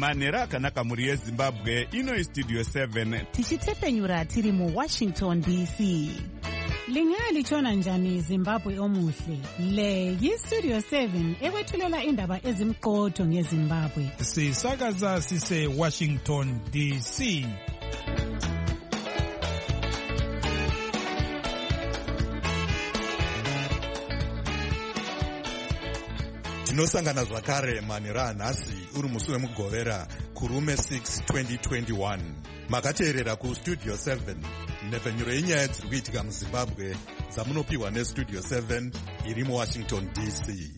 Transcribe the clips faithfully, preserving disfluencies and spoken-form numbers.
manhero akanaka mhuri yezimbabwe. Ino Studio seven tichitefenyura tiri muWashington D C. Lingalitshona njani Zimbabwe omuhle? Le yiStudio seven ekwethulela indaba ezimqotho ngeZimbabwe. Sisakaza sise Washington D C. Tinosangana zvakare manhero anhasi uri musi wemugovera kurume six twenty twenty-one. Makateerera kuStudio seven, nhefenyuro yenyaya dziri kuitika muZimbabwe dzamunopiwa neStudio seven iri muWashington D C.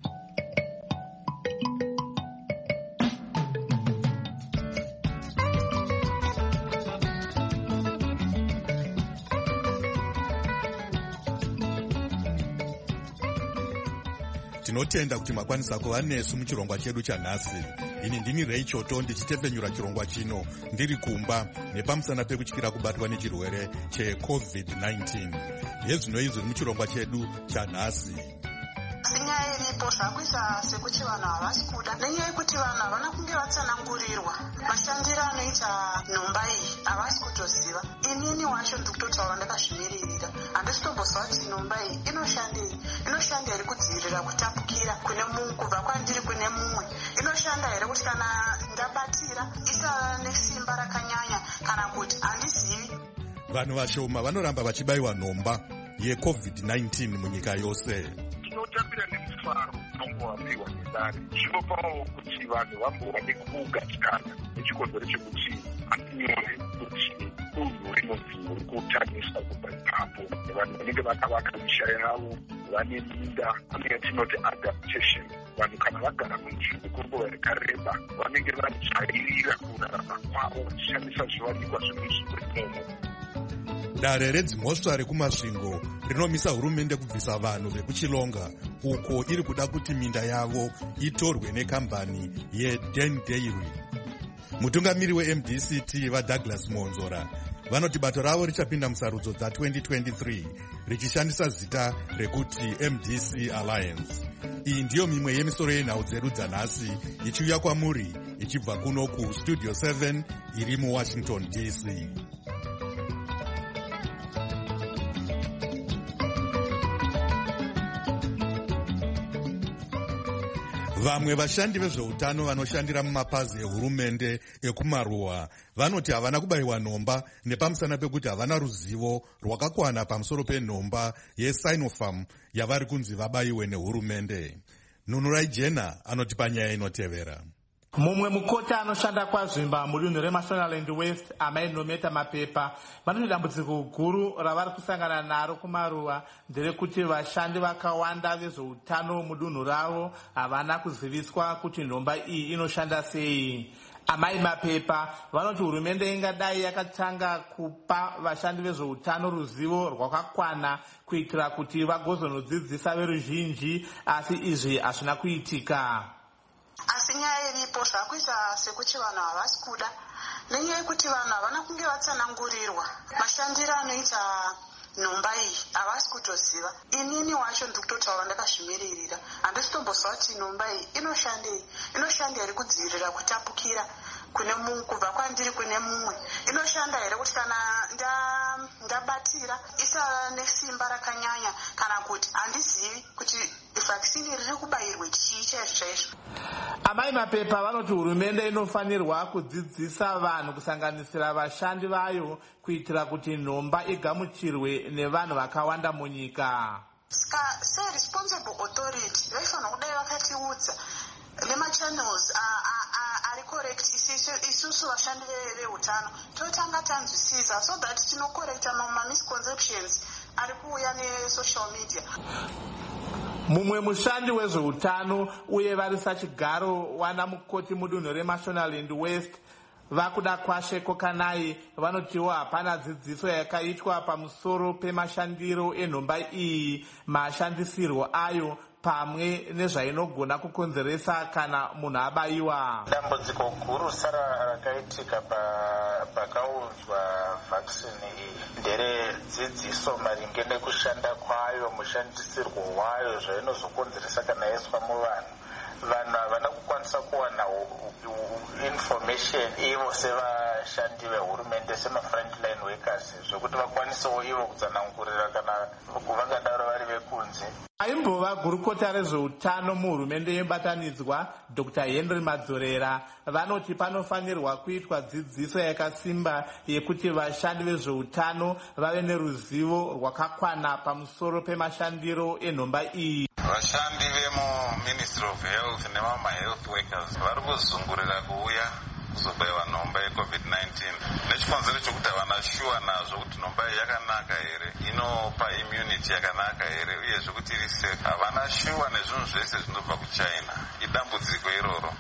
Tinotenda kuti makwanisa kuva nesu muchirongwa chedu chanhasi. Ini ndini Rachel Tondi ndichitefenyura chirongwa chino ndiri kumba nepamusana pekutyira kubatwa nechirwere checovid nineteen. Yezvino izvi muchirongwa chedu chanhasi. Sinyaya iripo zvakuita sekuti vanhu havasi kuda nenyaya yekuti vanhu havana kunge vatsanangurirwa mashandiro anoita nhomba iyi havasi kutoziva. Inini wacho ndiri kutotaura ndakazvimiririra, handisi tombozwa kuti nhomba iyi inoshandei. Inoshanda here kudzivirira kutapukira kune mumwe kubva kwandiri kune mumwe? Inoshanda here kuti kana ndabatira isava nesimba rakanyanya kana kuti handizivi? Vanhu vashoma vanoramba vachibayiwa nhomba yecovid nineteen munyika yose. Tinotambira nemufaro unongowapiwa nedare zvinopawo kuti vanhu vambova nekugatikana nechikonzero chekuti hatinyore kuti unhu rinobvi uri kutanisa kubva ipapo. Vanhu vanenge vakavaka misha yavo vane minda, ane yatinoti adaptation. Vanhu kana vagara munzvimbo kwenguva yakareba vanenge vajairira kurarama kwavo vachishandisa zviwanikwa zvinhu zvirimomo. Dare redzimhosva rekumasvingo rinomisa hurumende kubvisa vanhu vekuchilonga uko iri kuda kuti minda yavo itorwe nekambani yeDen Dairy. Mutungamiri weM D C T vaDouglas Monzora vanoti bato ravo richapinda musarudzo dza twenty twenty-three richishandisa zita rekuti M D C Alliance. Iyi ndiyo mimwe yemisoro yenhau dzedu dzanhasi ichiuya kwamuri ichibva kuno kuStudio seven iri muWashington D C. Vamwe vashandi vezveutano vanoshandira mumapazi ehurumende ekumaruwa vanoti havana kubayiwa nhomba nepamusana pekuti havana ruzivo rwakakwana pamusoro penhomba yeSinopharm yavari kunzi vabayiwe nehurumende. Nunurai Jena anoti panyaya inotevera. Mumwe mukota anoshanda kwazvimba mudunhu reMashonaland West Amai Nometa Mapepa vanoti dambudziko guru ravari kusangana naro kumaruwa nderekuti vashandi vakawanda vezveutano mudunhu ravo havana kuziviswa kuti nhomba iyi inoshanda sei. Amai Mapepa vanoti hurumende ingadai yakatanga kupa vashandi vezveutano ruzivo rwakakwana kuitira kuti vagozonodzidzisa veruzhinji, asi izvi hazvina kuitika. Asi nyaya iripo zvakuita sekuti vanhu havasi kuda nenyaya yekuti vanhu havana kunge vatsanangurirwa mashandiro anoita nhomba iyi havasi kutoziva. Inini wacho ndiri kutotaura ndakazvimiririra, handisi tombozwa kuti nhomba iyi inoshandei. Inoshanda here kudzivirira kutapukira kune mumwe kubva kwandiri kune mumwe? Inoshanda here kuti kana ndabatira isava nesimba rakanyanya kana kuti handizivi kuti vhakisini riri kubayirwe chii chaizvo chaizvo? Amai Mapepa vanoti hurumende inofanirwa kudzidzisa vanhu kusanganisira vashandi vayo kuitira kuti nhomba igamuchirwe nevanhu vakawanda munyika. Ska se-responsible authority vaifanira kudai vakatiudza nemachannels ari correct isusu vashandi veutano totanga tanzwisisa so that tinokorekta mamisconceptions ari kuuya nesocial media. Mumwe mushandi wezveutano uye vari sachigaro wana mukoti mudunhu reMashonaland West vakuda kwashe Kokanai vanotiwo hapana dzidziso yakaitwa pamusoro pemashandiro enhomba iyi, mashandisirwo ayo pamwe nezvainogona kukonzeresa kana munhu abayiwa. Dambudziko guru sara rakaitika pakaunzwa vaccine iyi ndere dzidziso maringe nekushanda kwayo, mushandisirwo wayo, zvainozokonzeresa kana yaiswa muvanhu. Vanhu havana kukwanisa kuwana information ivo sevashandi vehurumende, sema-frontline workers, zvokuti vakwanisewo ivo kutsanangurira kana vangadaro vari vekunze. Aimbova gurukota rezveutano muhurumende yebatanidzwa Doctor Henry Madzorera vanoti panofanirwa kuitwa dzidziso yakasimba yekuti vashandi vezveutano vave neruzivo rwakakwana pamusoro pemashandiro enhomba iyi. Vashandi vemu Ministry of Health nevama health workers vari kuzungurira kuuya kuzobayiwa nhomba yecovid nineteen nechikonzero chokuti havana shuwa nazvo kuti nhomba iyi yakanaka here, inopa immunity yakanaka here, uyezve kuti iri safe. Havana shuwa nezvinhu zvese zvinobva kuchina. Idambudziko iroro.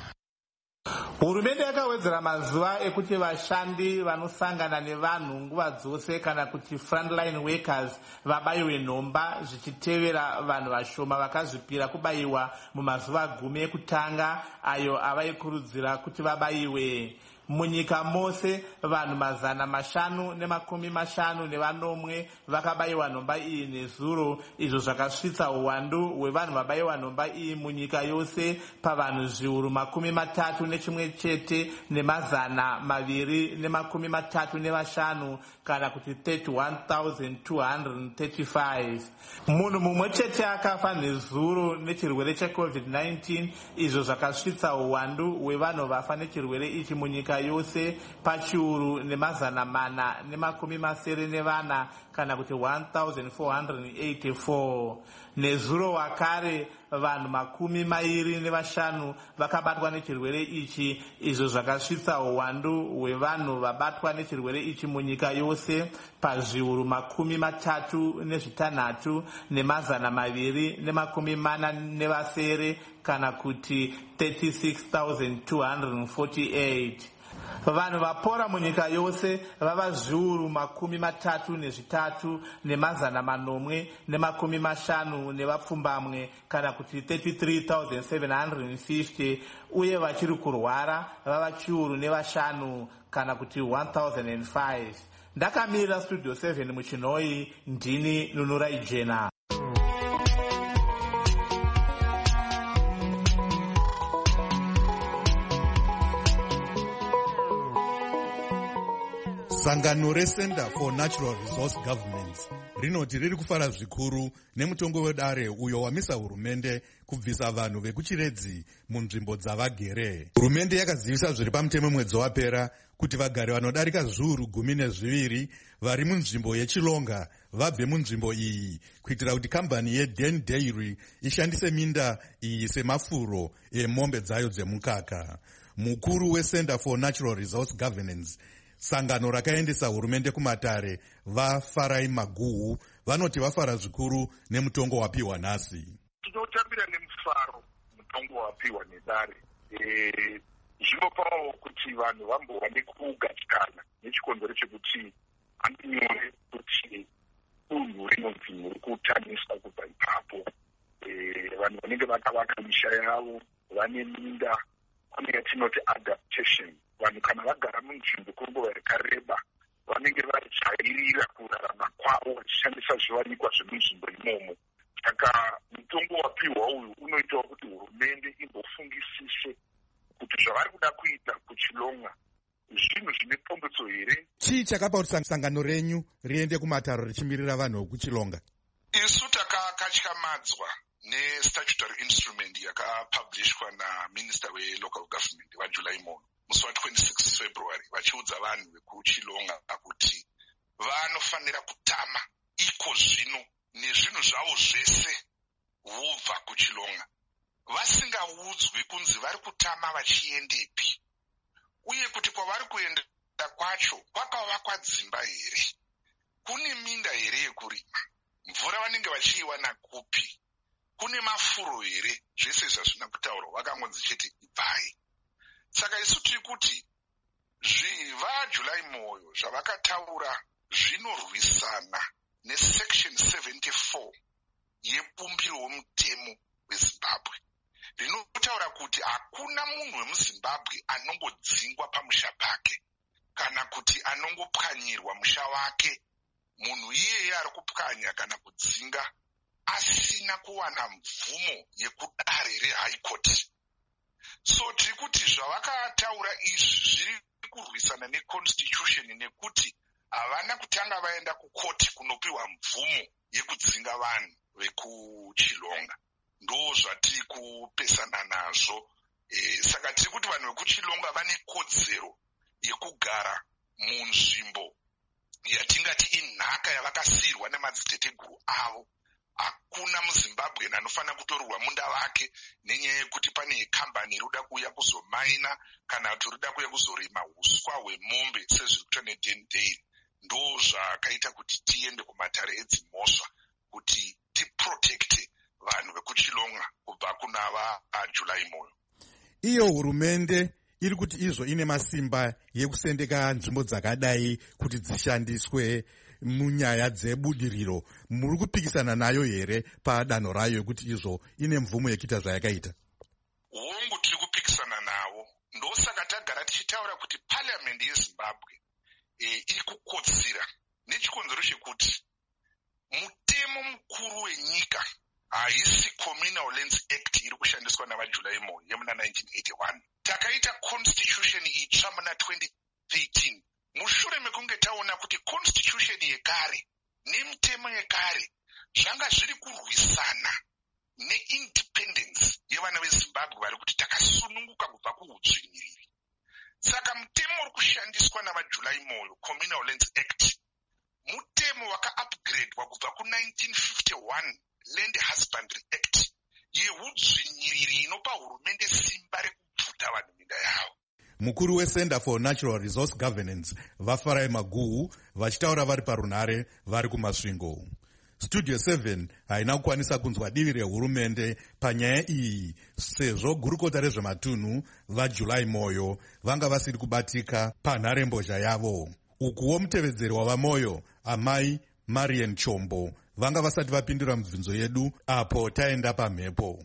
Hurumende yakawedzera mazuva ekuti vashandi vanosangana nevanhu nguva dzose kana kuti frontline workers vabayiwe nhomba, zvichitevera vanhu vashoma vakazvipira kubayiwa mumazuva gumi ekutanga ayo avaikurudzira kuti vabayiwe. Munyika mose vanhu mazana mashanu nemakumi mashanu nevanomwe vakabayiwa nhomba iyi nezuro, izvo zvakasvitsa uwandu hwevanhu vabayiwa nhomba iyi munyika yose pavanhu zviuru makumi matatu nechimwe chete nemazana maviri nemakumi matatu nevashanu kana kuti thirty-one thousand two hundred thirty-five. Munhu mumwe chete akafa nezuro nechirwere checovid nineteen, izvo zvakasvitsa uwandu hwevanhu vafa nechirwere ichi munyika yose pachiuru nemazana mana nemakumi masere nevana kana kuti one thousand four hundred eighty-four. Nezuro wakare vanhu makumi mairi nevashanu vakabatwa nechirwere ichi, izvo zvakasvitsa uwandu hwevanhu vabatwa nechirwere ichi munyika yose pazviuru makumi matatu nezvitanhatu nemazana maviri nemakumi mana nevasere kana kuti thirty-six thousand two hundred forty-eight. Vanhu vapora munyika yose vava zviuru makumi matatu nezvitatu nemazana manomwe nemakumi mashanu nevapfumbamwe kana kuti thirty-three thousand seven hundred fifty, uye vachiri kurwara vava chiuru nevashanu kana kuti one thousand five. Ndakamira Studio seven muchinoi, ndini Nunurai Jena. Sangano reCenter for Natural Resource Governance rinoti riri kufara zvikuru nemutongo wedare uyo wamisa hurumende kubvisa vanhu vekuchiredzi munzvimbo dzavagere. Hurumende yakazivisa zviri pamutemo mwedzi wapera kuti vagari vanodarika zviuru gumi nezviviri vari munzvimbo yechilonga vabve munzvimbo iyi kuitira kuti kambani yeDen Dairy ishandise minda iyi semafuro emombe dzayo dzemukaka. Mukuru weCenter for Natural Resource Governance, sangano rakaendesa hurumende kumatare, vaFarai Maguhu, vanoti vafara zvikuru nemutongo wapiwa nhasi. Tinotambira nemufaro mutongo wapiwa nedare. Eh, zvinopawo kuti vanhu vambova nekugadzikana nechikonzero chekuti handinyore kuti unhu rinobvi uri kutaniswa kubva ipapo. Eh, vanhu vanenge vakavaka misha yavo vane minda, kune yatinoti adaptation. Vanhu kana vagara munzvimbo kwenguva yakareba vanenge vajairira kurarama kwavo vachishandisa zviwanikwa zvemunzvimbo imomo. Saka mutongo wapiwa uyu unoitawo kuti hurumende imbofungisise kuti zvavari kuda kuita kuchilonga zvinhu zvine pfumbudzo here. Chii chakapa kuti sangano renyu riende kumataro richimirira vanhu vekuchilonga? Isu takakatyamadzwa nestatutory instrument yakapublishwa naminister welocal government vaJuly muno musi wa-twenty-six February vachiudza vanhu vekuchilonga kuti vanofanira kutama iko zvino nezvinhu zvavo zvese vobva kuchilonga vasingaudzwi kunzi vari kutama vachiendepi, uye kuti kwavari kuenda kwacho kwakavakwa dzimba here, kune minda here yekurima, mvura vanenge vachiiwana kupi, kune mafuro here. Zvese izvi hazvina kutaurwa, vakangonzi chete ibvai. Saka isu tiri kuti vaJuly moyo zvavakataura zvinorwisana nesection seventy-four yebumbiro womutemo hakuna munhu wemuzimbabwe anongodzingwa pamusha pake kana kuti anongopwanyirwa musha wake, munhu iyeye ari kupwanya kana kudzinga asina kuwana mvumo yekudare rehigh court. So tiri kuti zvavakataura izvi zviri kurwisana neconstitution nekuti havana kutanga vaenda kukoti kunopiwa mvumo yekudzinga vanhu vekuchilonga. Ndo zvatiri kupesana nazvo. E, saka tiri kuti vanhu vekuchilonga vane kodzero yekugara munzvimbo yatingati inhaka yavakasiyirwa nemadziteteguru avo. Hakuna muzimbabwe anofanira kutorerwa munda wake nenyaya yekuti pane kambani irikuda kuuya kuzomaina kana kuti irikuda kuuya kuzorima huswa hwemombe sezviri kuita neDendale. Ndo zvakaita kuti tiende kumatare edzimhosva kuti tiprotekte vanhu vekuchilonga kubva kuna vaJulai Moyo. Iyo hurumende iri kuti izvo ine masimba yekusendeka nzvimbo dzakadai kuti dzishandiswe munyaya dzebudiriro. Muri kupikisana nayo here padanho rayo yekuti izvo ine mvumo yekuita zvayakaita? Hongu tiri kupikisana navo. Ndosaka tagara tichitaura kuti parliament yeZimbabwe e, iri kukotsira nechikonzero chekuti mutemo mukuru wenyika haisi Communal Lands Act iri kushandiswa navaJulai Moyo yemuna nineteen eighty-one. Takaita constitution itsva muna twenty thirteen. Mushure mekunge taona kuti constitution yekare nemitemo yekare zvanga zviri kurwisana neindependence yevana veZimbabwe vari kuti takasununguka kubva kuudzvinyiriri. Saka mutemo uri kushandiswa navaJulai Moyo, Communal Lands Act, mutemo waka-upgradewa kubva ku-nineteen fifty-one Land Husbandry Act yeudzvinyiriri inopa hurumende simba rekubvuta vanhu minda yavo. Mukuru weCenter for Natural Resource Governance vaFarai Maguhu vachitaura vari parunhare vari kumasvingo. Studio seven haina kukwanisa kunzwa divi rehurumende panyaya iyi sezvo gurukota rezvematunhu vaJulai Moyo vanga vasiri kubatika panharembozha yavo. Ukuwo mutevedzeri wavaMoyo amai Marian Chombo vanga vasati vapindura mibvunzo yedu apo taenda pamhepo.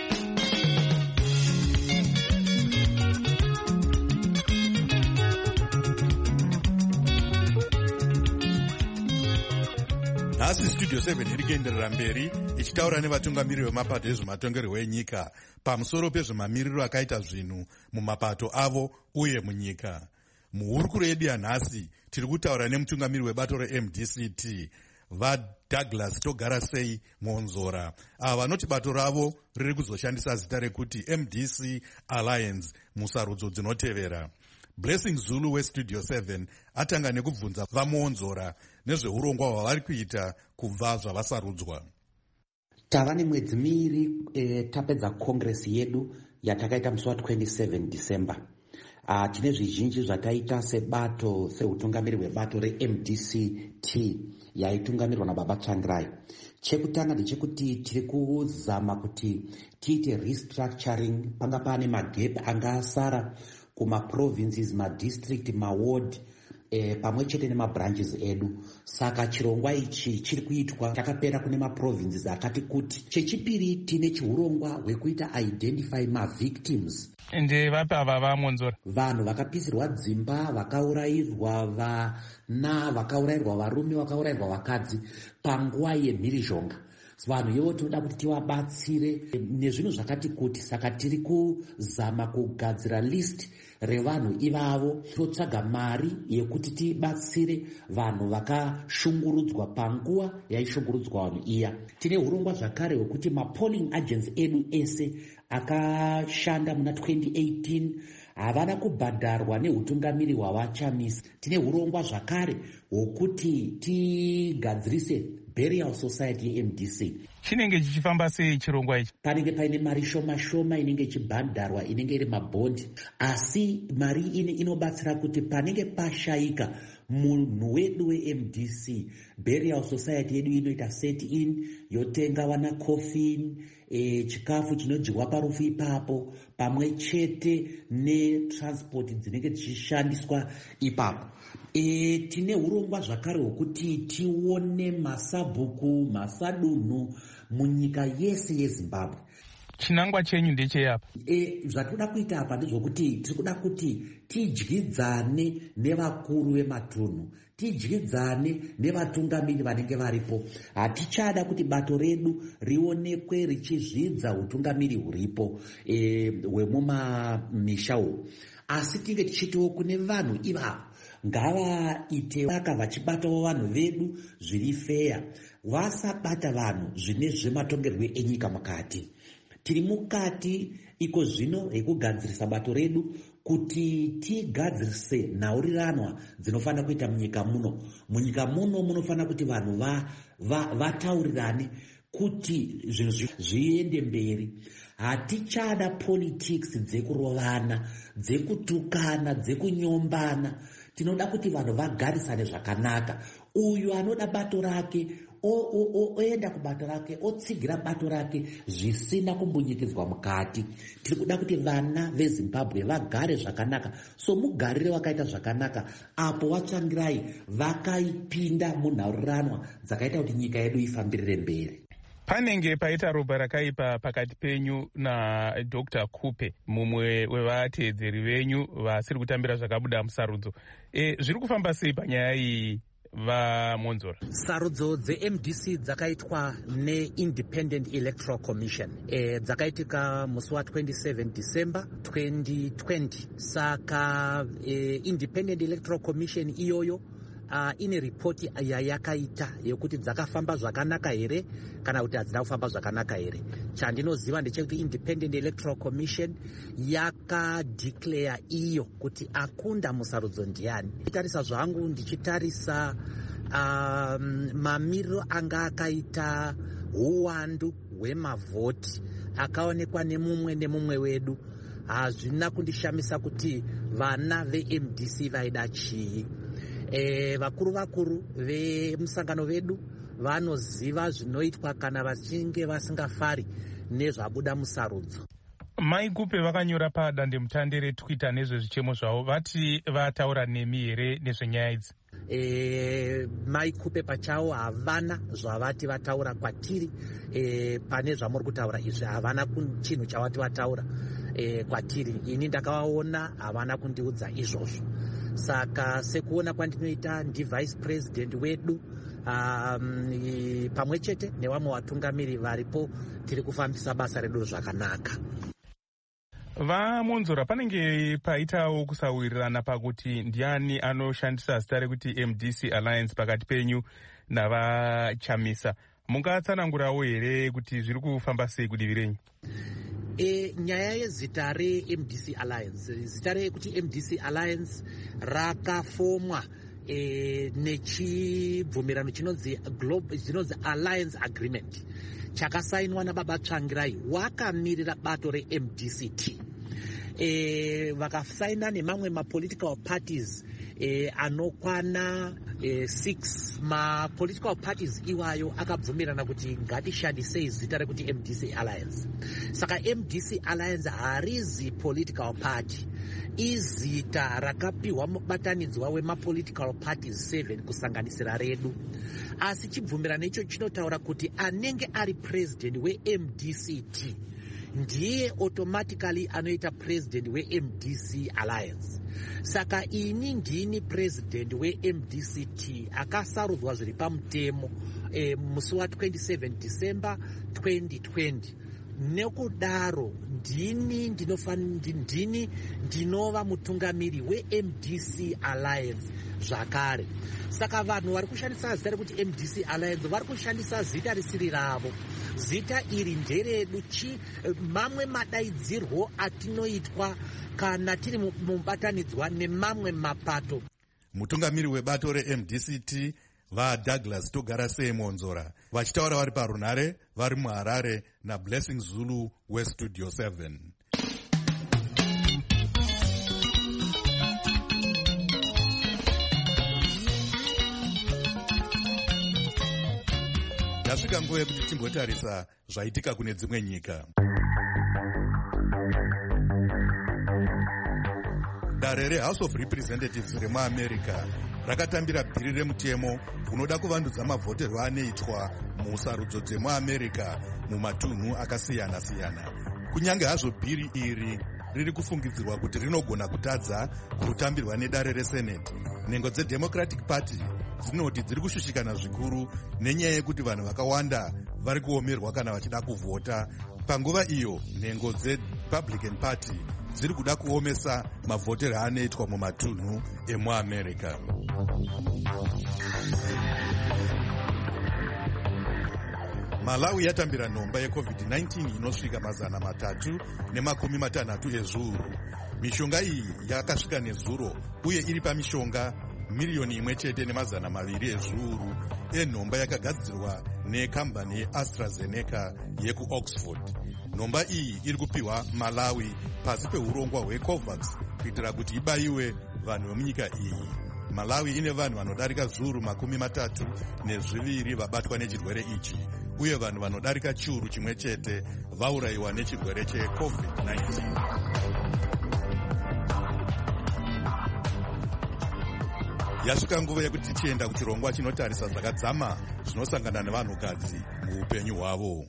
Nhasi Studio seven iri kuenderera mberi ichitaura nevatungamiri vemapato ezvematongerwo enyika pamusoro pezvemamiriro akaita zvinhu mumapato avo uye munyika. Muhurukuro yedu yanhasi tiri kutaura nemutungamiri webato reM D C T vaDouglas Togara Sei Monzora, ava vanoti bato ravo riri kuzoshandisa zita rekuti M D C Alliance musarudzo dzinotevera. Blessing Zulu weStudio seven atanga nekubvunza vaMonzora nezveurongwa hwavari kuita kubva zvavasarudzwa. Tava nemwedzi miviri e, tapedza kongresi yedu yatakaita musi wa-twenty-seven December. Uh, tine zvizhinji zvataita sebato seutungamiri hwebato reM D C T yaitungamirwa nababa Tsvangirai. Chekutanga ndechekuti tiri kuzama kuti tiite restructuring, panga pane magap anga asara kuma-provinces, ma-district, ma-ward, eh, pamwe chete nema-branches edu. Saka chirongwa ichi chiri kuitwa takapera kune ma-provinces akati kuti. Chechipiri tine chiurongwa hwekuita identify ma-victims. Ende vapi ava vaMonzora? Vanhu vakapisirwa dzimba, vakaurairwa vana, vakaurairwa varume, vakaurairwa vakadzi panguva yemhirizhonga. Vanhu ivo tinoda kuti tivabatsire nezvinhu zvakati kuti. Saka tiri kuzama kugadzira list revanhu ivavo, totsvaga mari yekuti tibatsire vanhu vakashungurudzwa panguva yaishungurudzwa vanhu iya. Tine hurongwa zvakare hwekuti ma-polling agents edu ese akashanda muna twenty eighteen havana kubhadharwa neutungamiri hwavachamisa. Tine hurongwa zvakare hwokuti tigadzirise Burial Society yeM D C. Chinenge chichifamba sei chirongwa ichi? Panenge paine mari shoma shoma inenge ichibhadharwa inenge iri mabhondi, asi mari ine inobatsira kuti panenge pashayika munhu wedu weM D C, Burial Society yedu inoita set in, yotenga wana coffin, e, chikafu chinodyiwa parufu ipapo, pamwe chete netransport dzinenge dzichishandiswa ipapo. E, tine hurongwa zvakare hwokuti tione masabhuku, masadunhu munyika yese yeZimbabwe. chinangwa chenyu ndecheyapa? E, zvatinoda kuita apa ndezvokuti tiri kuda kuti tidyidzane nevakuru vematunhu, tidyidzane nevatungamiri vanenge varipo. Hatichada kuti bato redu rionekwe richizvidza utungamiri huripo hwemumamisha umu, asi tinge tichitiwo kune vanhu ivavo ngavaite vaka vachibatawo vanhu vedu zviri feya, vasabata vanhu zvine zvematongerwo enyika mukati. Tiri mukati iko zvino ekugadzirisa bato redu kuti tigadzirise nhaurirano dzinofanira kuita munyika muno. Munyika muno munofanira kuti vanhu vataurirane kuti zvinhu zviende mberi. Hatichada politics dzekurovana, dzekutukana, dzekunyombana. Tinoda kuti vanhu vagarisane zvakanaka. Uyu anoda bato rake oenda kubato rake, otsigira bato rake zvisina kumbunyikidzwa mukati. Tiri kuda kuti vana veZimbabwe vagare zvakanaka. So mugarire wakaita zvakanaka apo vatsvangirai vakaipinda munhaurirano dzakaita kuti nyika yedu ifambirire mberi. Panenge paita ropa rakaipa pakati penyu naDr Kupe, mumwe wevateedzeri venyu vasiri kutambira zvakabuda musarudzo. E, zviri kufamba sei panyaya iyi vaMonzora? Sarudzo dze-M D C dzakaitwa ne-Independent Electoral Commission. E, dzakaitika musi wa twenty-seven December twenty twenty. Saka e, Independent Electoral Commission iyoyo Uh, ine ripoti yayakaita yekuti dzakafamba zvakanaka here kana kuti hadzina kufamba zvakanaka here. Chandinoziva ndechekuti Independent Electoral Commission yakadeclare iyo kuti akunda musarudzo ndiani. Ndichitarisa zvangu ndichitarisa um, mamiriro anga akaita uwandu hwemavhoti akaonekwa nemumwe nemumwe wedu, hazvina kundishamisa kuti vana ve-M D C vaida chii. E, vakuru vakuru vemusangano vedu vanoziva zvinoitwa kana vachinge vasingafari nezvabuda musarudzo. Mai Kupe vakanyora padandemutande reTwitter nezvezvichemo zvavo, vati vataura nemi here nezvenyaya idzi? E, Mai Kupe pachavo havana zvavati vataura kwatiri. E, pane zvamuri kutaura izvi havana chinhu chavati vataura e, kwatiri. Ini ndakavaona havana kundiudza izvozvo. Saka sekuona kwandinoita ndivice president wedu um, pamwe chete nevamwe vatungamiri varipo tiri kufambisa basa redu zvakanaka. VaMonzora, panenge paitawo kusawirirana pakuti ndiani anoshandisa zita rekuti M D C Alliance pakati penyu navaChamisa. Mungatsanangurawo here kuti zviri kufamba sei kudivi renyu? E, nyaya yezita re-M D C Alliance, zita rekuti M D C Alliance rakafomwa e, nechibvumirano chinonzi chinonzi Alliance Agreement chakasainwa nababa Tsvangirai wakamirira bato re-M D C T. E, vakasaina nemamwe ma-political parties e, anokwana e, six. Ma-political parties iwayo akabvumirana kuti ngatishandisei zita rekuti M D C Alliance. Saka M D C Alliance harizi political party, izita rakapiwa mubatanidzwa wema-political parties seven kusanganisira redu. Asi chibvumirano icho chinotaura kuti anenge ari president we-M D C T ndiye automatically anoita president we-M D C Alliance. Saka ini ndini president we-M D C T akasarudzwa zviri pamutemo e, musi wa twenty-seven December twenty twenty. Nekudaro ndini ndinofani ndini ndinova mutungamiri we-M D C Alliance zvakare. Saka vanhu vari kushandisa zita rekuti M D C Alliance vari kushandisa zita risiri ravo. Zita iri nderedu chi mamwe madaidzirwo atinoitwa kana tiri mubatanidzwa nemamwe mapato. Mutungamiri webato re-M D C T vaDouglas Togarasei Monzora vachitaura vari parunhare vari muHarare naBlessing Zulu weStudio seven. Yasvika nguva yekuti timbotarisa zvaitika kune dzimwe nyika. Dare reHouse of Representatives remuAmerica rakatambira bhiri remutemo unoda kuvandudza mavhoterwo anoitwa musarudzo dzemuAmerica mumatunhu akasiyana-siyana. kunyange hazvo bhiri iri riri kufungidzirwa kuti rinogona kutadza kutambirwa nedare reseneti, nhengo dzedemocratic party dzinoti dziri kushushikana zvikuru nenyaya yekuti vanhu vakawanda vari kuomerwa kana vachida kuvhota. Panguva iyo nhengo dzerepublican party dziri kuda kuomesa mavhotero anoitwa mumatunhu emuamerica. Malawi yatambira nhomba yecovid nineteen inosvika mazana matatu nemakumi matanhatu ezviuru. Mishonga iyi yakasvika nezuro uye iri pamishonga miriyoni imwe chete nemazana maviri ezviuru enhomba yakagadzirwa nekambani yeAstraZeneca yekuOxford. Nhomba iyi iri kupiwa Malawi pasi peurongwa hweCOVAX kuitira kuti ibayiwe vanhu vemunyika iyi. Malawi ine vanhu vanodarika zviuru makumi matatu nezviviri vabatwa nechirwere ichi, uye vanhu vanodarika chiuru chimwe chete vaurayiwa nechirwere checovid nineteen. Yasvika nguva yekuti tichienda kuchirongwa chinotarisa zvakadzama zvinosangana nevanhukadzi muupenyu hwavo.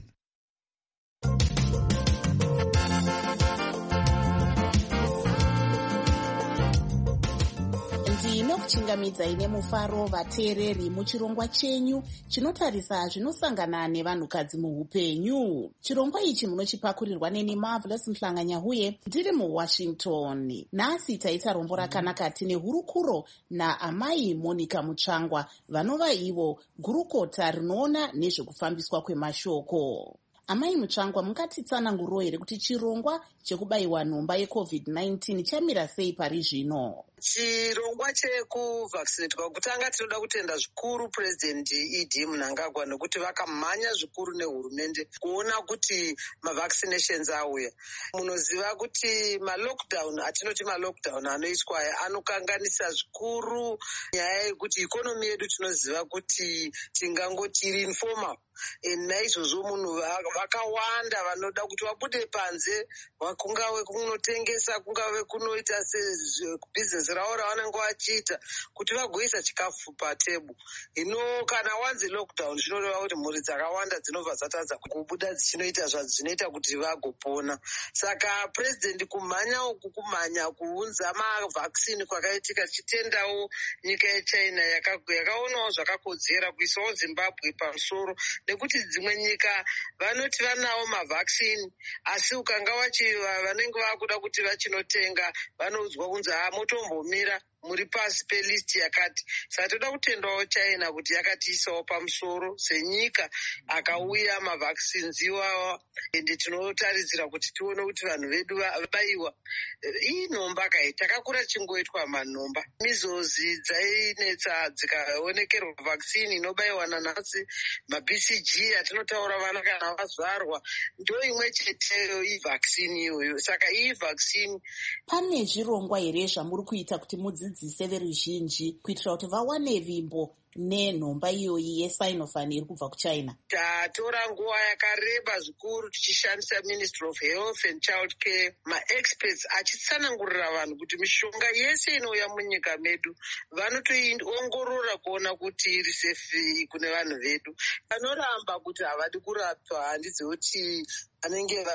ndinokuchingamidzai nemufaro vateereri muchirongwa chenyu chinotarisa zvinosangana nevanhukadzi muupenyu. Chirongwa ichi munochipakurirwa neni Marvelous Mhlanganyahuye ndiri muWashington. Nhasi taita rombo rakanaka tine hurukuro naamai Monica Mutsvangwa vanova ivo gurukota rinoona nezvekufambiswa kwemashoko. Amai Mutsvangwa, mungatitsananguriro here kuti chirongwa chekubayiwa nhomba yecovid nineteen chamira sei pari zvino? Chirongwa chekuvaccinatwa kutanga tinoda kutenda zvikuru President E D Mnangagwa nekuti vakamhanya zvikuru nehurumende kuona kuti mavaccinations auya. Munoziva kuti malockdown atinoti malockdown anoitwa anokanganisa zvikuru nyaya yekuti ikonomi yedu tinoziva kuti tingangoti iri informal. Naizvozvo munhu vakawanda vanoda kuti vabude panze, kungave kunotengesa, kungave kunoita business ravo ravanenge vachiita, kuti vagoisa chikafu patebhu. Hino kana wanzi lockdown zvinoreva kuti mhuri dzakawanda dzinobva dzatadza kubuda dzichinoita zvadzinoita kuti vagopona. Saka president kumhanya uku kumhanya kuunza mavhaccine kwakaitika, tichitendawo nyika yeChina yakaonawo zvakakodzera kuisawo Zimbabwe pamusoro, nekuti dzimwe nyika vanoti vanawo mavhaccine asi ukanga vachi vanenge vakuda kuti vachinotenga vanoudzwa kunzi ha motombomira muri pasi pelist yakati. Saka toda kutendawo China kuti yakatiisawo pamusoro senyika akauya mavaccines iwawa, ende tinotaridzira kuti tione kuti vanhu vedu vabayiwa. Iyi nhomba kai takakura chingoitwa manhomba, mizozi dzainetsa dzikaonekerwa vaccine inobayiwa nanhasi, maB C G atinotaura vana kana vazvarwa ndo imwe cheteyo ivaccine iyoyo. Saka iyi vaccine. Pane zvirongwa here zvamuri kuita kuti mudzidzise veruzhinji kuitira kuti vawane vimbo nenhomba iyoyi yeSinovac iri kubva kuChina? Tatora nguva yakareba zvikuru tichishandisa Ministry of Health and Child Care, maexperts achitsanangurira vanhu kuti mishonga yese inouya munyika medu vanotoiongorora kuona kuti iri safe kune vanhu vedu. Vanoramba kuti havadi kurapwa, handidzi kuti vanenge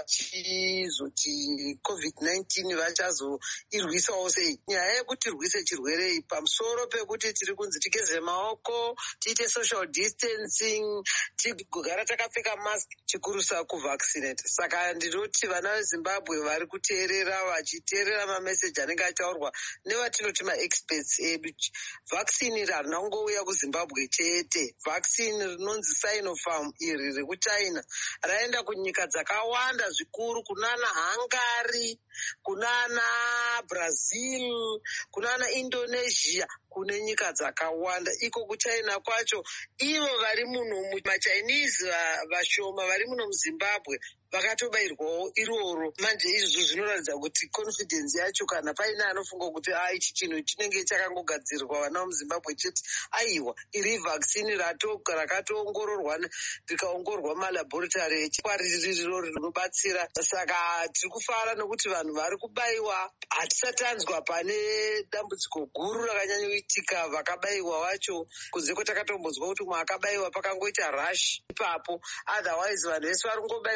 vachizoti covid nineteen vachazoirwisawo sei. Nyaya yekuti irwise chirwere iyi pamusoro pekuti tiri kunzi tigeze maoko, tiite social distancing, tigogara takapfeka mask, chikurusa kuvaccinate. Saka ndinoti vana veZimbabwe vari kuteerera, vachiteerera mameseji anenge ataurwa nevatinoti maexperts edu. Vaccine harina kungouya kuZimbabwe chete. Vaccine rinonzi Sinopharm iri rekuChina raenda kunyika dzakawanda zvikuru, kunana Hungary, kunana Brazil, kunana Indonesia, kune nyika dzakawanda. Iko kuChina kwacho ivo vari muno maChinese vashoma vari muno muZimbabwe vakatobayirwawo iroro. Manje izvo zvinoratidza kuti confidence yacho, kana paine anofunga kuti a ichi chinhu chinenge chakangogadzirwa vana muZimbabwe chete, aiwa iri vaccine rakatoongororwa rikaongororwa malaboratory ekwaririro rinobatsira. Saka tiri kufara nekuti vanhu vari kubayiwa. Hatisatanzwa pane dambudziko guru rakanyanyoitika vakabayiwa vacho, kunze kwatakatombodzwa kuti mwe akabayiwa pakangoita rush ipapo, otherwise vanhu vese vari kungobayiwa na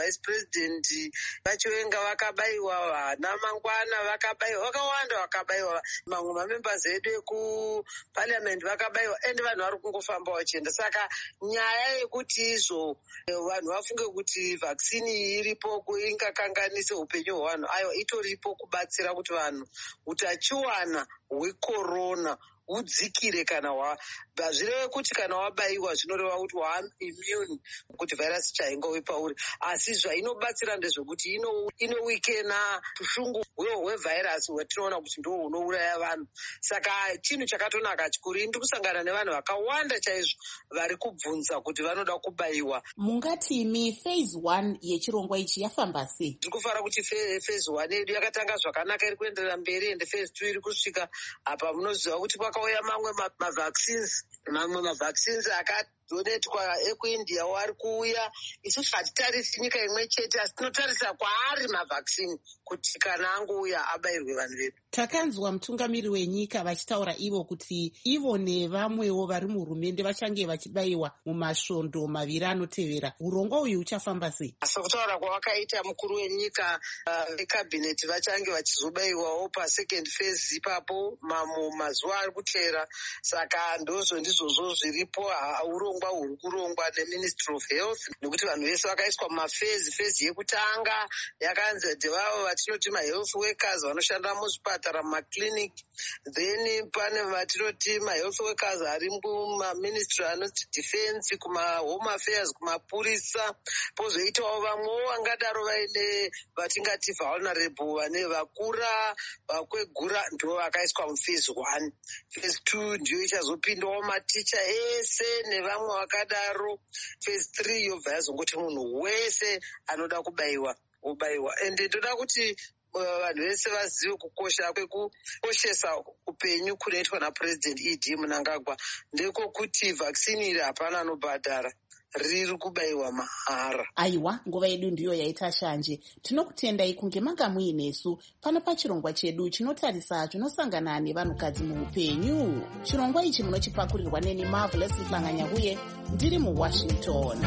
vice president vachiwenga vakabayiwa, vana mangwana vakabayiwa, vakawanda vakabayiwa, mamwe mamembers edu ekuparliament vakabayiwa, ende vanhu vari kungofamba vachienda. Saka nyaya yekuti izvo vanhu vafunge kuti vaccine iyi iripo ingakanganise upenyu hwevanhu, aiwa itoripo kubatsira kuti vanhu utachiwana hwekorona udzikire kana wa bazvireve kuti kana wabayiwa zvinoreva kuti waaimune kuti vhairasi chaingowe pauri, asi zvainobatsira ndezvekuti inowikena ushungu hwevhairasi hwatinoona kuti ndo hunouraya vanhu. Saka chinhu chakatonaka chikuru. Ndiri kusangana nevanhu vakawanda chaizvo vari kubvunza kuti vanoda kubayiwa. Mungati imi phase one yechirongwa ichi yafamba sei? Ndiri kufara kuti phase one yedu yakatanga zvakanaka, iri kuenderera mberi, ende phase two iri kusvika apa munoziva kuti kwakauya mamwe mavaccines mamwe mavaccines akadonetwa ekuindia wari kuuya. Isusu hatitarisi nyika imwe chete, asi tinotarisa kwaari mavaccine kuti kana angouya abayirwe vanhu vedu. Takanzwa mutungamiri wenyika vachitaura ivo kuti ivo nevamwewo vari muhurumende vachange vachibayiwa mumasvondo maviri anotevera. Urongwa uyu uchafamba sei? Sekutaura kwavakaita mukuru wenyika vekabhineti, uh, vachange vachizobayiwawo pasecond phase ipapo mamo mazuva ari kutera. Saka ndozvo ndizvozvo zviripo. Urongwa huri kurongwa neministry of health, nekuti vanhu vese vakaiswa mumafezi. Fezi yekutanga yakanzi ndevavo vatinoti mahealth workers vanoshanda muzvipatara, mumakliniki. Then pane vatinoti mahealth workers ari mumaministry anoti defense, kumahome affairs, kumapurisa. Pozoitawo vamwewo vangadaro vaine vatingati vulnerable, vane vakura vakwegura, ndo vakaiswa mufezi one. Phase two ndiyo ichazopindawo maticha ese nevamwe vakadaro. Phase three yobva yazongoti munhu wese anoda kubayiwa obayiwa. Ende ndoda kuti vanhu vese vazive kukosha kwekukoshesa upenyu kunoitwa naPresident E D Mnangagwa, ndeko kuti vaccine iri hapana anobhadhara, riri kubayiwa mahara. Aiwa, nguva yedu ndiyo yaita shanje. Tinokutendai kunge manga muinesu pano pachirongwa chedu chinotarisa zvinosangana nevanhukadzi muupenyu. Chirongwa ichi munochipakurirwa neni Marvelous Mhlanga-Nyahuye, ndiri muWashington.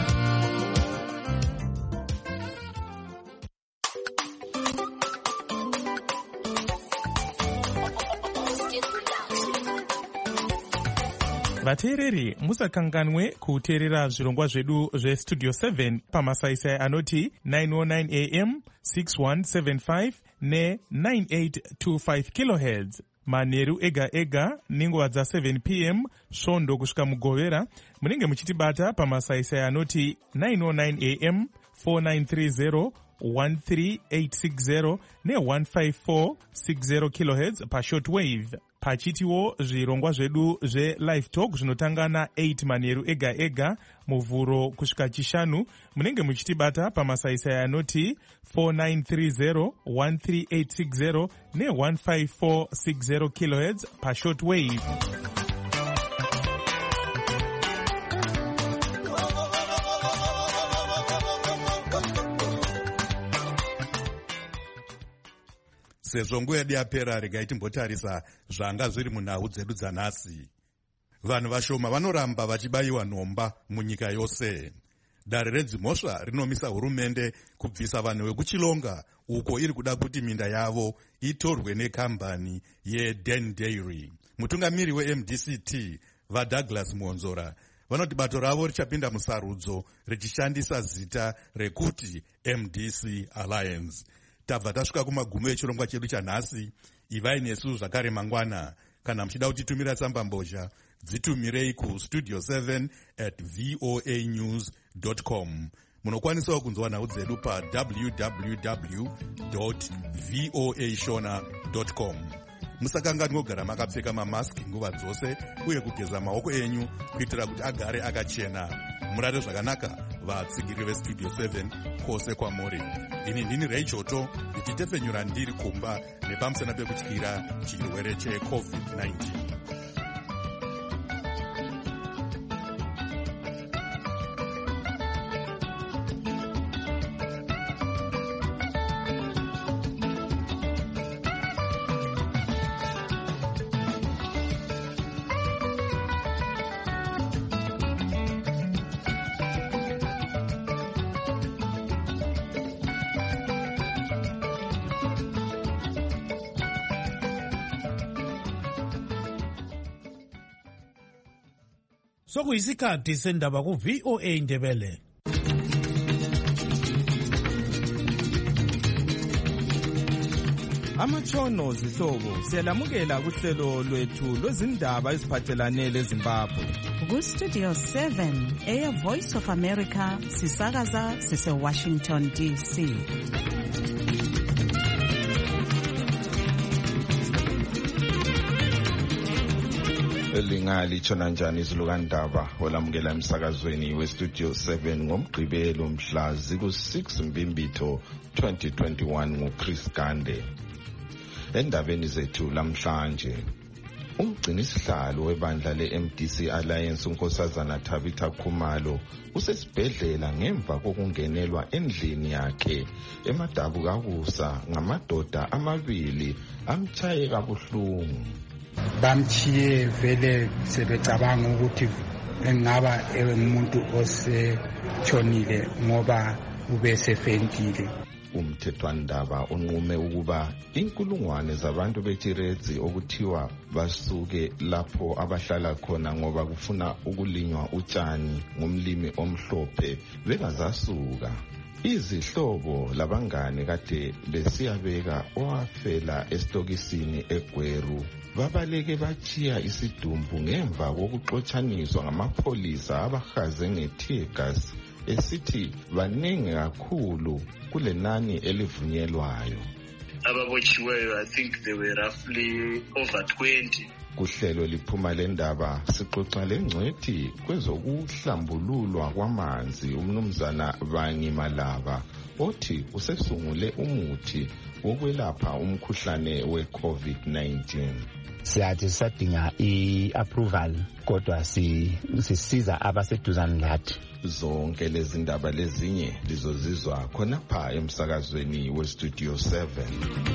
vateereri musakanganwe kuteerera zvirongwa zvedu zvestudio seven pamasaisai anoti nine oh nine a m, six one seven five ne nine eight two five kilohertz manheru ega ega nenguva dza seven p m svondo kusvika mugovera. Munenge muchitibata pamasaisai anoti nine oh nine a m, four nine three zero, one three eight six zero ne one five four six zero kilohertz pashortwave. Pachitiwo zvirongwa zvedu zve-live talk zvinotanga na-eight manheru ega ega muvhuro kusvika chishanu. Munenge muchitibata pamasaisai anoti four nine three zero, one three eight six zero ne one five four six zero kilohertz pashortwave. Sezvo nguva yedu yapera, regai timbotarisa zvanga zviri munhau dzedu dzanhasi. Vanhu vashoma vanoramba vachibayiwa nhomba munyika yose. Dare redzimhosva rinomisa hurumende kubvisa vanhu vekuchilonga uko iri kuda kuti minda yavo itorwe nekambani yeDen Dairy. Mutungamiri weM D C T vaDouglas Muonzora vanoti bato ravo richapinda musarudzo richishandisa zita rekuti M D C Alliance. Tabva tasvika kumagumo echirongwa chedu chanhasi. Ivai nesu zvakare mangwana. Kana muchida kutitumira tsamba mbozha, dzitumirei ku studio seven at voa news dot com. Munokwanisawo kunzwa nhau dzedu pa w w w dot voa shona dot com. Musakanganwe kugara makapfeka mamaski nguva dzose uye kugeza maoko enyu kuitira kuti agare akachena. Murare zvakanaka vatsigiri vestudio seven kwose kwamuri. Ini ndini Reichoto ndichitefenyura ndiri kumba nepamusana pekutyira chirwere checovid nineteen. Sokuyisikhathi sendaba ku V O A Ndebele. Amatshono zihlobo siyalamukela kuhlelo lwethu lwezindaba eziphathelane leZimbabwe. Ku Studio seven eya Voice of America sisakaza sise Washington D C. Elingali tshona njani izilukandaba olamukela emsakazweni we Studio seven ngomgqibelo mhla ziku six Mbimbitho twenty twenty-one nguChris Gande. Endabeni zethu lamhlanje, umgcinisihlalo webandla le-M D C Alliance unkosazana Tabitha Khumalo usesibhedlela ngemva kokungenelwa endlini yakhe eMadabukakusa ngamadoda amabili amtshaye kabuhlungu. Bamchiye vele sebecabanga ukuthi engaba engumuntu osetshonile ngoba ubesefentile. Umthethwandaba unqume ukuba inkulungwane zabantu beTiredzi okuthiwa basuke lapho abahlala khona ngoba kufuna ukulinywa utshani ngumlimi omhlophe bengazasuka. Izihlobo labangane kade besiyabeka owafela estokisini eGweru babaleke bachiya isidumbu ngemva kokuxotshaniswa ngamapholisa abahaze nge-tear gas esithi baningi kakhulu kulenani elivunyelwayo. Ababotshiweyo, I think they were roughly over twenty. Kuhlelo liphuma lendaba sixoxa lengcwethi kwezokuhlambululwa kwamanzi umnumzana Bangi Malaba othi usesungule umuthi wokwelapha umkhuhlane we-COVID nineteen. Siyathi sadinga i-approval kodwa sisiza abaseduzane lathi. Zonke lezi ndaba lezinye lizozizwa khonapha emsakazweni we Studio seven.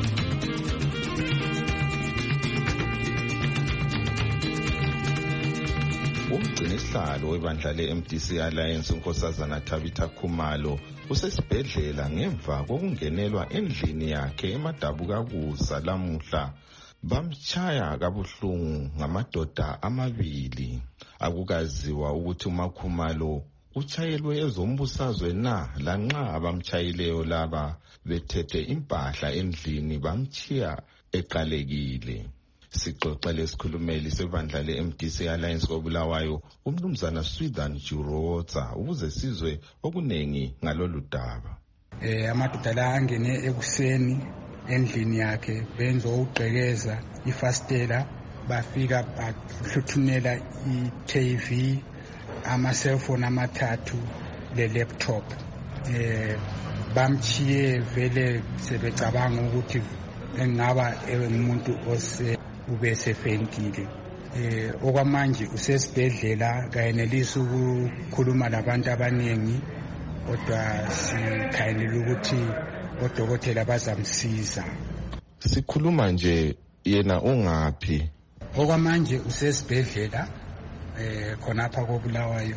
Umgcinisihlalo webandla le-M D C Alliance unkosazana Tabitha Khumalo usesibhedlela ngemva kokungenelwa endlini yakhe eMadabukakusa lamuhla bamchaya kabuhlungu ngamadoda amabili. Akukaziwa ukuthi uMakhumalo uchayelwe ezombusazwe na lanxa abamchayileyo laba bethethe impahla endlini bamchiya eqalekile. Sixoxa lesikhulumeli sebandla le-M D C Alliance koBulawayo umnumzana Swithan Juroza ukuze sizwe okunengi ngalolu daba. Eh amadoda la angene ekuseni endlini yakhe benzo ugqekeza ifastela bafika bahluthunela i-T V ama cellphone amathathu le laptop. Eh bamchiye vele sebecabanga ukuthi engaba engumuntu ose ubesefentile. Eh okwamanje usesibhedlela kayenelisi ukukhuluma labantu abanengi kodwa sikhayelile ukuthi odokotela bazamsiza. Sikhuluma nje yena ungaphi? Okwamanje usesibhedlela eh khonapha koBulawayo.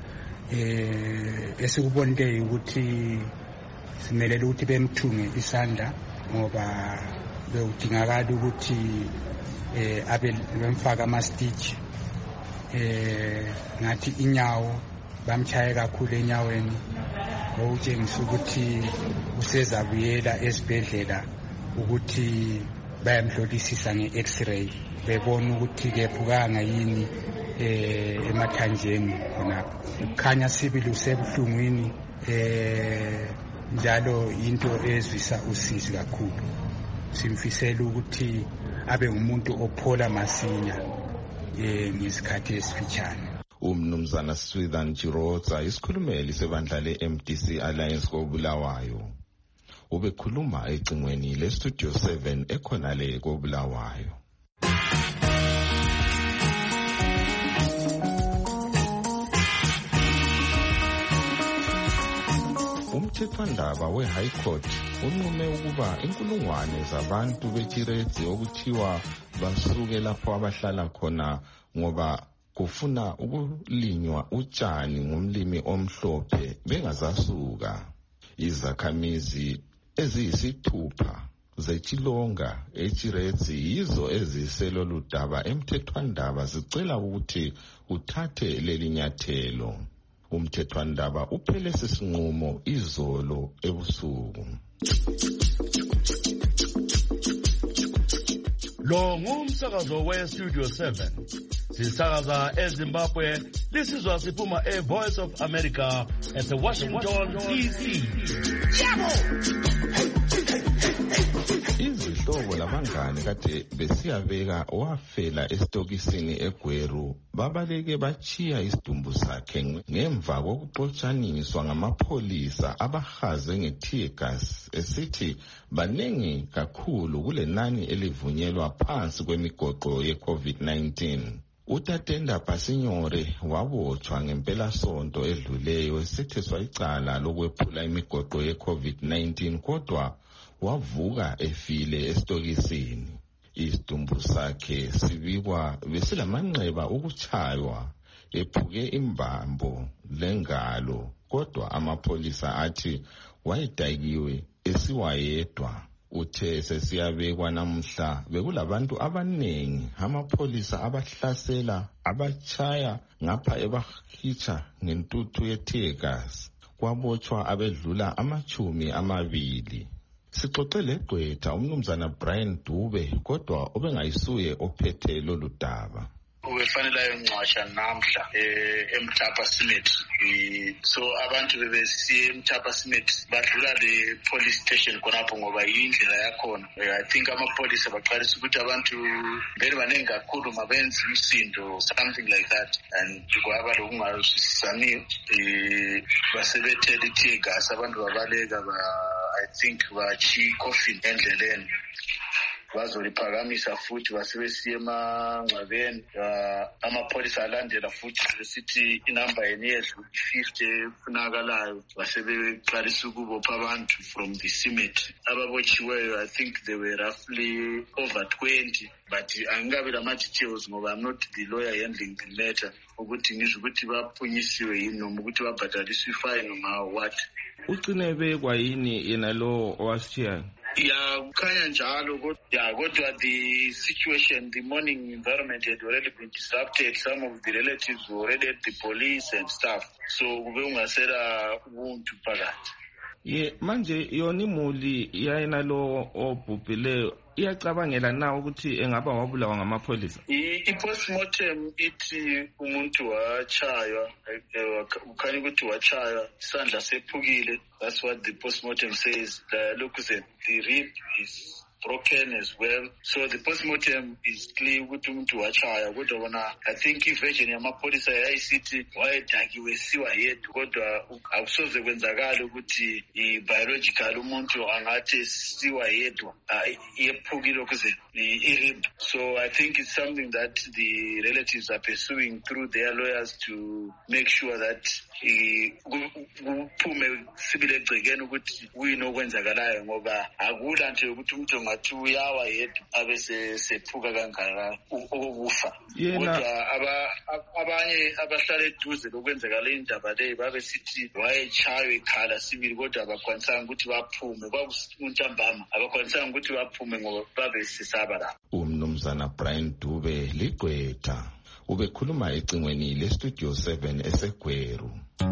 Eh esikubonile ukuthi simelele ukuthi bemthunge isandla ngoba bewudingakala ukuthi eh abe bemfaka ama stitch eh ngathi inyawo bamchaye kakhulu enyaweni okutshengisa ukuthi usezabuyela esibhedlela ukuthi bayamhlolisisa nge-X-ray bebona ukuthi kephukanga yini eh emathanjeni khonapho. Kukhanya sibili usebuhlungwini eh njalo into ezwisa usizi kakhulu. Simfisela ukuthi abe umuntu ophola masinya eh ngesikhathi esifitshane. Umnumzana Swithan Juroza isikhulumeli sebandla le-M D C Alliance koBulawayo ubekhuluma ecingweni le Studio seven ekhona le koBulawayo. Umthethwandaba we-High Court unqume ukuba inkulungwane zabantu beTiredzi okuthiwa basuke lapho abahlala khona ngoba kufuna ukulinywa utshani ngumlimi omhlophe bengazasuka. Izakhamizi eziyisithupha zechilonga echiredzi yizo eziselolu daba emthethwandaba zicela ukuthi uthathe leli nyathelo. Umthethwandaba uphele sisinqumo izolo ebusuku. Lo ngumsakazo we Studio seven. Sisakaza eZimbabwe, lisizwa siphuma e Voice of America at the Washington D C. Izihlobo labangane kade besiyabeka wafela esitokisini eGweru babaleke bachiya isidumbu sakhe ngemva kokuxotshaniswa ngamapholisa abahaze ngetear gas esithi baningi kakhulu kulenani elivunyelwa phansi kwemigoqo ye-COVID nineteen. Utatenda Pasinyore wabotshwa ngempela sonto edluleyo esetheswa icala lokwephula imigoqo ye-COVID nineteen kodwa wavuka efile esitokisini. Isidumbu sakhe sibikwa besilamanxeba ukuchaywa ephuke imbambo lengalo kodwa amapholisa athi wayedakiwe esiwayedwa. Uthe sesiyabekwa namhla bekulabantu abanengi amapholisa abahlasela abachaya ngapha ebahitsha ngentuthu ye-tear gas. Kwabotshwa abedlula amachumi amabili. Sixoxe leGqwetha umnumzana Brian Dube kodwa ubengayisuye ophethe lolu daba. Ubefanele ayongcwasha namhla eMthapa Cemetery. So abantu bebesiye eMthapa Cemetery badlula le police station khonapho ngoba yindlela yakhona. I think amapholisa baqalisa ukuthi abantu bele banengi kakhulu mabenze umsindo something like that, and kwaba lokungazwisisani basebethela i-tear gas abantu babaleka ba I think bachi coffin endleleni. Bazoliphakamisa futhi basebesiye emangcwabeni amapholisa alandela futhi besithi inamba yeni yedlu fifty efunakalayo basebeqalisa ukubopha abantu from the cemetery. Ababotshiweyo I think they were roughly over twenty, but angikabi lama-details ngoba I'm not the lawyer handling the matter ukuthi ngizwe ukuthi baphunyisiwe yini noma ukuthi babhadaliswe ifine noma what. Ucine bekwa yini yena lo owashiyayo? Yeah, kukhanya njalo kodwa kodwa the situation, the mourning environment had already been disrupted. Some of the relatives were already at the police and stuff. So kube ungasela ubuntu phakathi. Ye manje yona imuli yayena lo obhubhileyo iyacabangela na ukuthi engaba wabulawa ngamapholisa? I-postmortem ithi umuntu wachaywa, ukhanya ukuthi wachaywa isandla sephukile. That's what the postmortem says. Look, the rib is broken as well. So the postmortem is clear ukuthi umuntu wachaya kodwa bona I think iversion yamapholisa yayisithi wayedakiwe siwa yedwa kodwa akusoze kwenzakala ukuthi i-biological umuntu angathi siwa yedwa yephukile ukuze i-rib. So I think it's something that the relatives are pursuing through their lawyers to make sure that kuphume sibile egcekeni ukuthi kuyini okwenzakalayo ngoba akula nje ukuthi umuntu ngathi uyawa yedwa abese sephuka kangaka okufa. Kodwa abanye abahlala eduze lokwenzakala indaba le babe sithi wayechaywe ikhala sibili kodwa abakwanisanga ukuthi baphume kwakuntambama abakwanisanga ukuthi baphume ngoba babe sisaba la. Umnumzana Brian Dube liGqwetha ubekhuluma ecingweni le Studio seven eseGweru.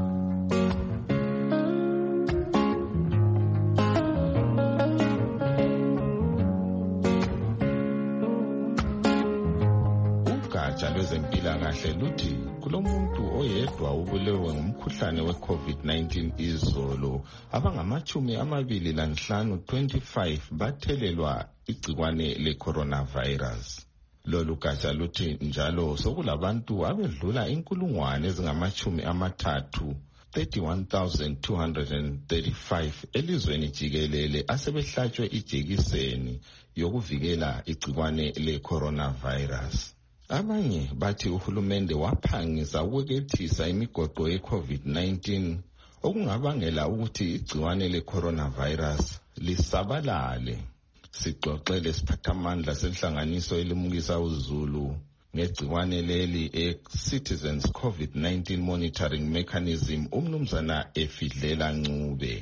Ugatsha lwezempilakahle luthi kulomuntu oyedwa ubulewe ngumkhuhlane we-COVID nineteen izolo abangamachumi amabili lanhlanu twenty-five bathelelwa igcikwane le-coronavirus. Lolu gatsha luthi njalo sokulabantu abedlula inkulungwane ezingamachumi amathathu thirty-one thousand two hundred thirty-five elizweni jikelele asebehlatshwe ijekiseni yokuvikela igcikwane le-coronavirus. Abanye bathi uhulumende waphangisa ukwekethisa imigoqo ye-COVID nineteen okungabangela ukuthi igciwane le-coronavirus lisabalale. Sixoxele siphathamandla senhlanganiso elimukisa uZulu ngegciwane leli e-Citizens COVID nineteen Monitoring Mechanism umnumzana Efidlela Ncube.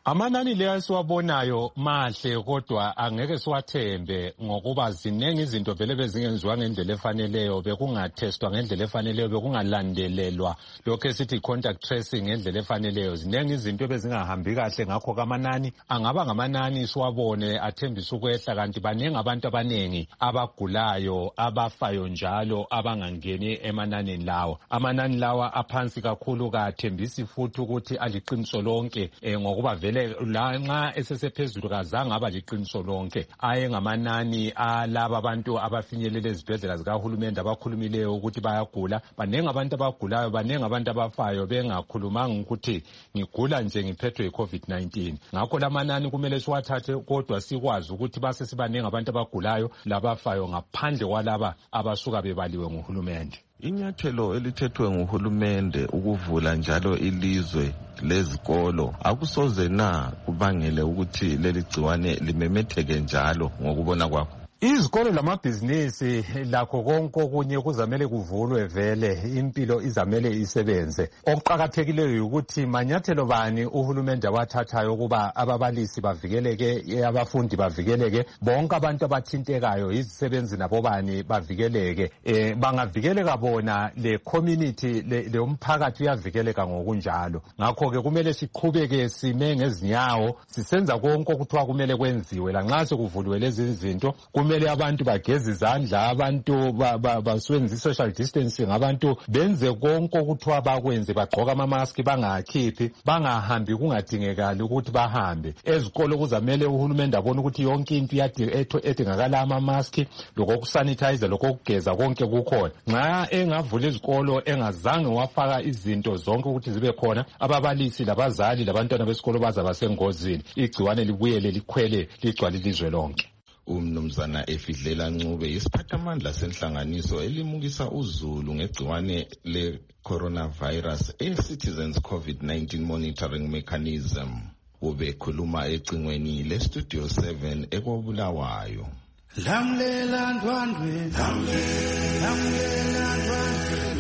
Amanani leyo siwabonayo mahle kodwa angeke siwathembe ngokuba ziningi izinto vele bezingenziwa ngendlela efaneleyo, bekungatestwa ngendlela efaneleyo, bekungalandelelwa lokho esithi contact tracing ngendlela efaneleyo. Ziningi izinto bezingahambi kahle, ngakho kamanani angaba ngamanani siwabone athembisa ukwehla, kanti baningi abantu abaningi abagulayo abafayo njalo abangangeni emananini lawo. Amanani lawa aphansi kakhulu kathembisi futhi ukuthi aliqiniso lonke eh, ngokuba vele la nxa esesephezulu kazange aba liqiniso lonke. Aye ngamanani alaba abantu abafinyelela ezibhedlela zikahulumende abakhulumileyo ukuthi bayagula. Banengi abantu abagulayo, banengi abantu abafayo bengakhulumanga ukuthi ngigula nje ngiphethwe yi-COVID nineteen. Ngakho lamanani kumele siwathathe kodwa sikwazi ukuthi base sibanengi abantu abagulayo labafayo ngaphandle kwalaba abasuka bebaliwe nguhulumende. Inyathelo elithethwe nguhulumende ukuvula njalo ilizwe lezikolo akusoze na kubangele ukuthi leli gciwane limemetheke njalo ngokubona kwakho? Izikolo lamabhizinisi lakho konke okunye kuzamele kuvulwe, vele impilo izamele isebenze. Okuqakathekileyo ukuthi manyathelo bani uhulumende awathathayo ukuba ababalisi bavikeleke, abafundi bavikeleke, bonke abantu abathintekayo, izisebenzi nabo bani bavikeleke. Eh bangavikeleka bona, le community le umphakathi uyavikeleka ngokunjalo. Ngakho ke kumele siqhubeke sime ngezinyawo sisenza konke okuthiwa kumele kwenziwe. Lanxa sekuvuliwe lezi zinto kumele abantu bageze izandla, abantu basebenzise social distancing, abantu benze konke okuthiwa bakwenze, bagqoka ama-mask, bangakhiphi, bangahambi kungadingekali ukuthi bahambe. Ezikolo kuzamele uhulumende abone ukuthi yonke into edingakala ama-mask, lokokusanitize, lokokugeza konke kukhona. Nxa engavula izikolo engazange wafaka izinto zonke ukuthi zibe khona, ababalisi labazali labantwana besikolo baza basengozini, igciwane libuyele likhwele ligcwale ilizwe lonke. Umnumzana Efidlela Ncube isiphathamandla senhlanganiso elimukisa uzulu ngegciwane le-coronavirus e-Citizens COVID nineteen Monitoring Mechanism. Ubekhuluma ecingweni le-Studio seven ekobulawayo. Lamlela ndwandwe, lamlela ndwandwe,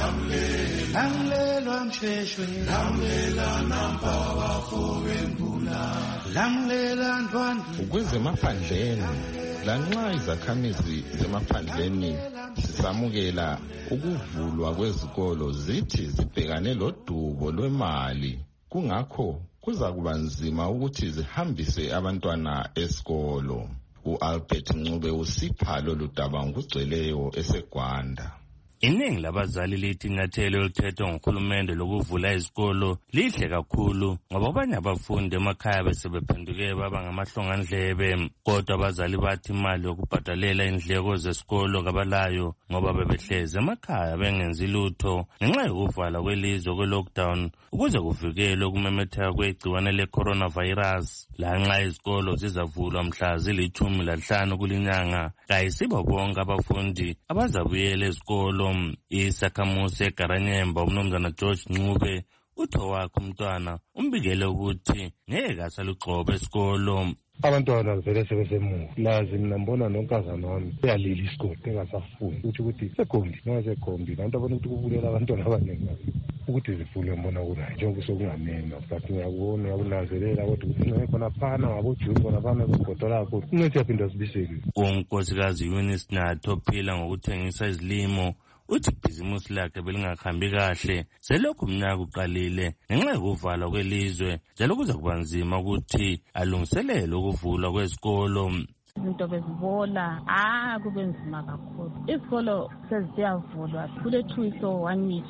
lamlela msheshwe, lamlela nampa bafowembula, lamlela ndwandwe. Kwezemaphandleni lanxa izakhamizi zemaphandleni sisamukela ukuvulwa kwezikolo zithi zibhekane lodubo lwemali, kungakho kuza kuba nzima ukuthi zihambise abantwana esikolo. U-Albert Ncube usipha lolu daba ngokugcweleyo eseGwanda. Iningi labazali lithi inyathelo elithethwe nguhulumende lokuvula izikolo lihle kakhulu ngoba abanye abafundi emakhaya besebephenduke baba ngamahlongandlebe, kodwa abazali bathi imali yokubhadalela indleko zesikolo kabalayo ngoba bebehlezi emakhaya bengenzi lutho ngenxa yokuvala kwelizwe kwe-lockdown ukuze kuvikelwe ukumemetheka kwegciwane le-coronavirus. Lanxa izikolo zizavulwa mhla zilithumi lanhlanu kulinyanga, kayisibo bonke abafundi abazabuyela ezikolo. Isakhamuzi eGaranyemba umnumzana George Ncube utho wakhe umntwana umbikele ukuthi ngeke asalugxoba esikolo. Abantwana vele sebesemuva, lazi mina mbona nonkazana wami uyalila isikole engasafuni ukuthi ukuthi segombi noma segombi lanto abona ukuthi kubulela abantwana abaningi ukuthi zifune mbona kurayi njengoba sokungamema but ngiyakubona uyakunanzelela kodwa ukuthi ngeke khona phana ngabojuni khona phana kugodola kakhulu kungethi yaphinda sibiseke. Unkosikazi Eunice Nathi ophila ngokuthengisa izilimo uthi ibhizimusi lakhe belingahambi kahle selokhu umnyaka uqalile ngenxa yokuvalwa kwelizwe, njalo kuza kuba nzima ukuthi alungiselele ukuvulwa kwezikolo. Izinto bezibola, ah kube nzima kakhulu. Izikolo seziyavulwa kule two weeks or one week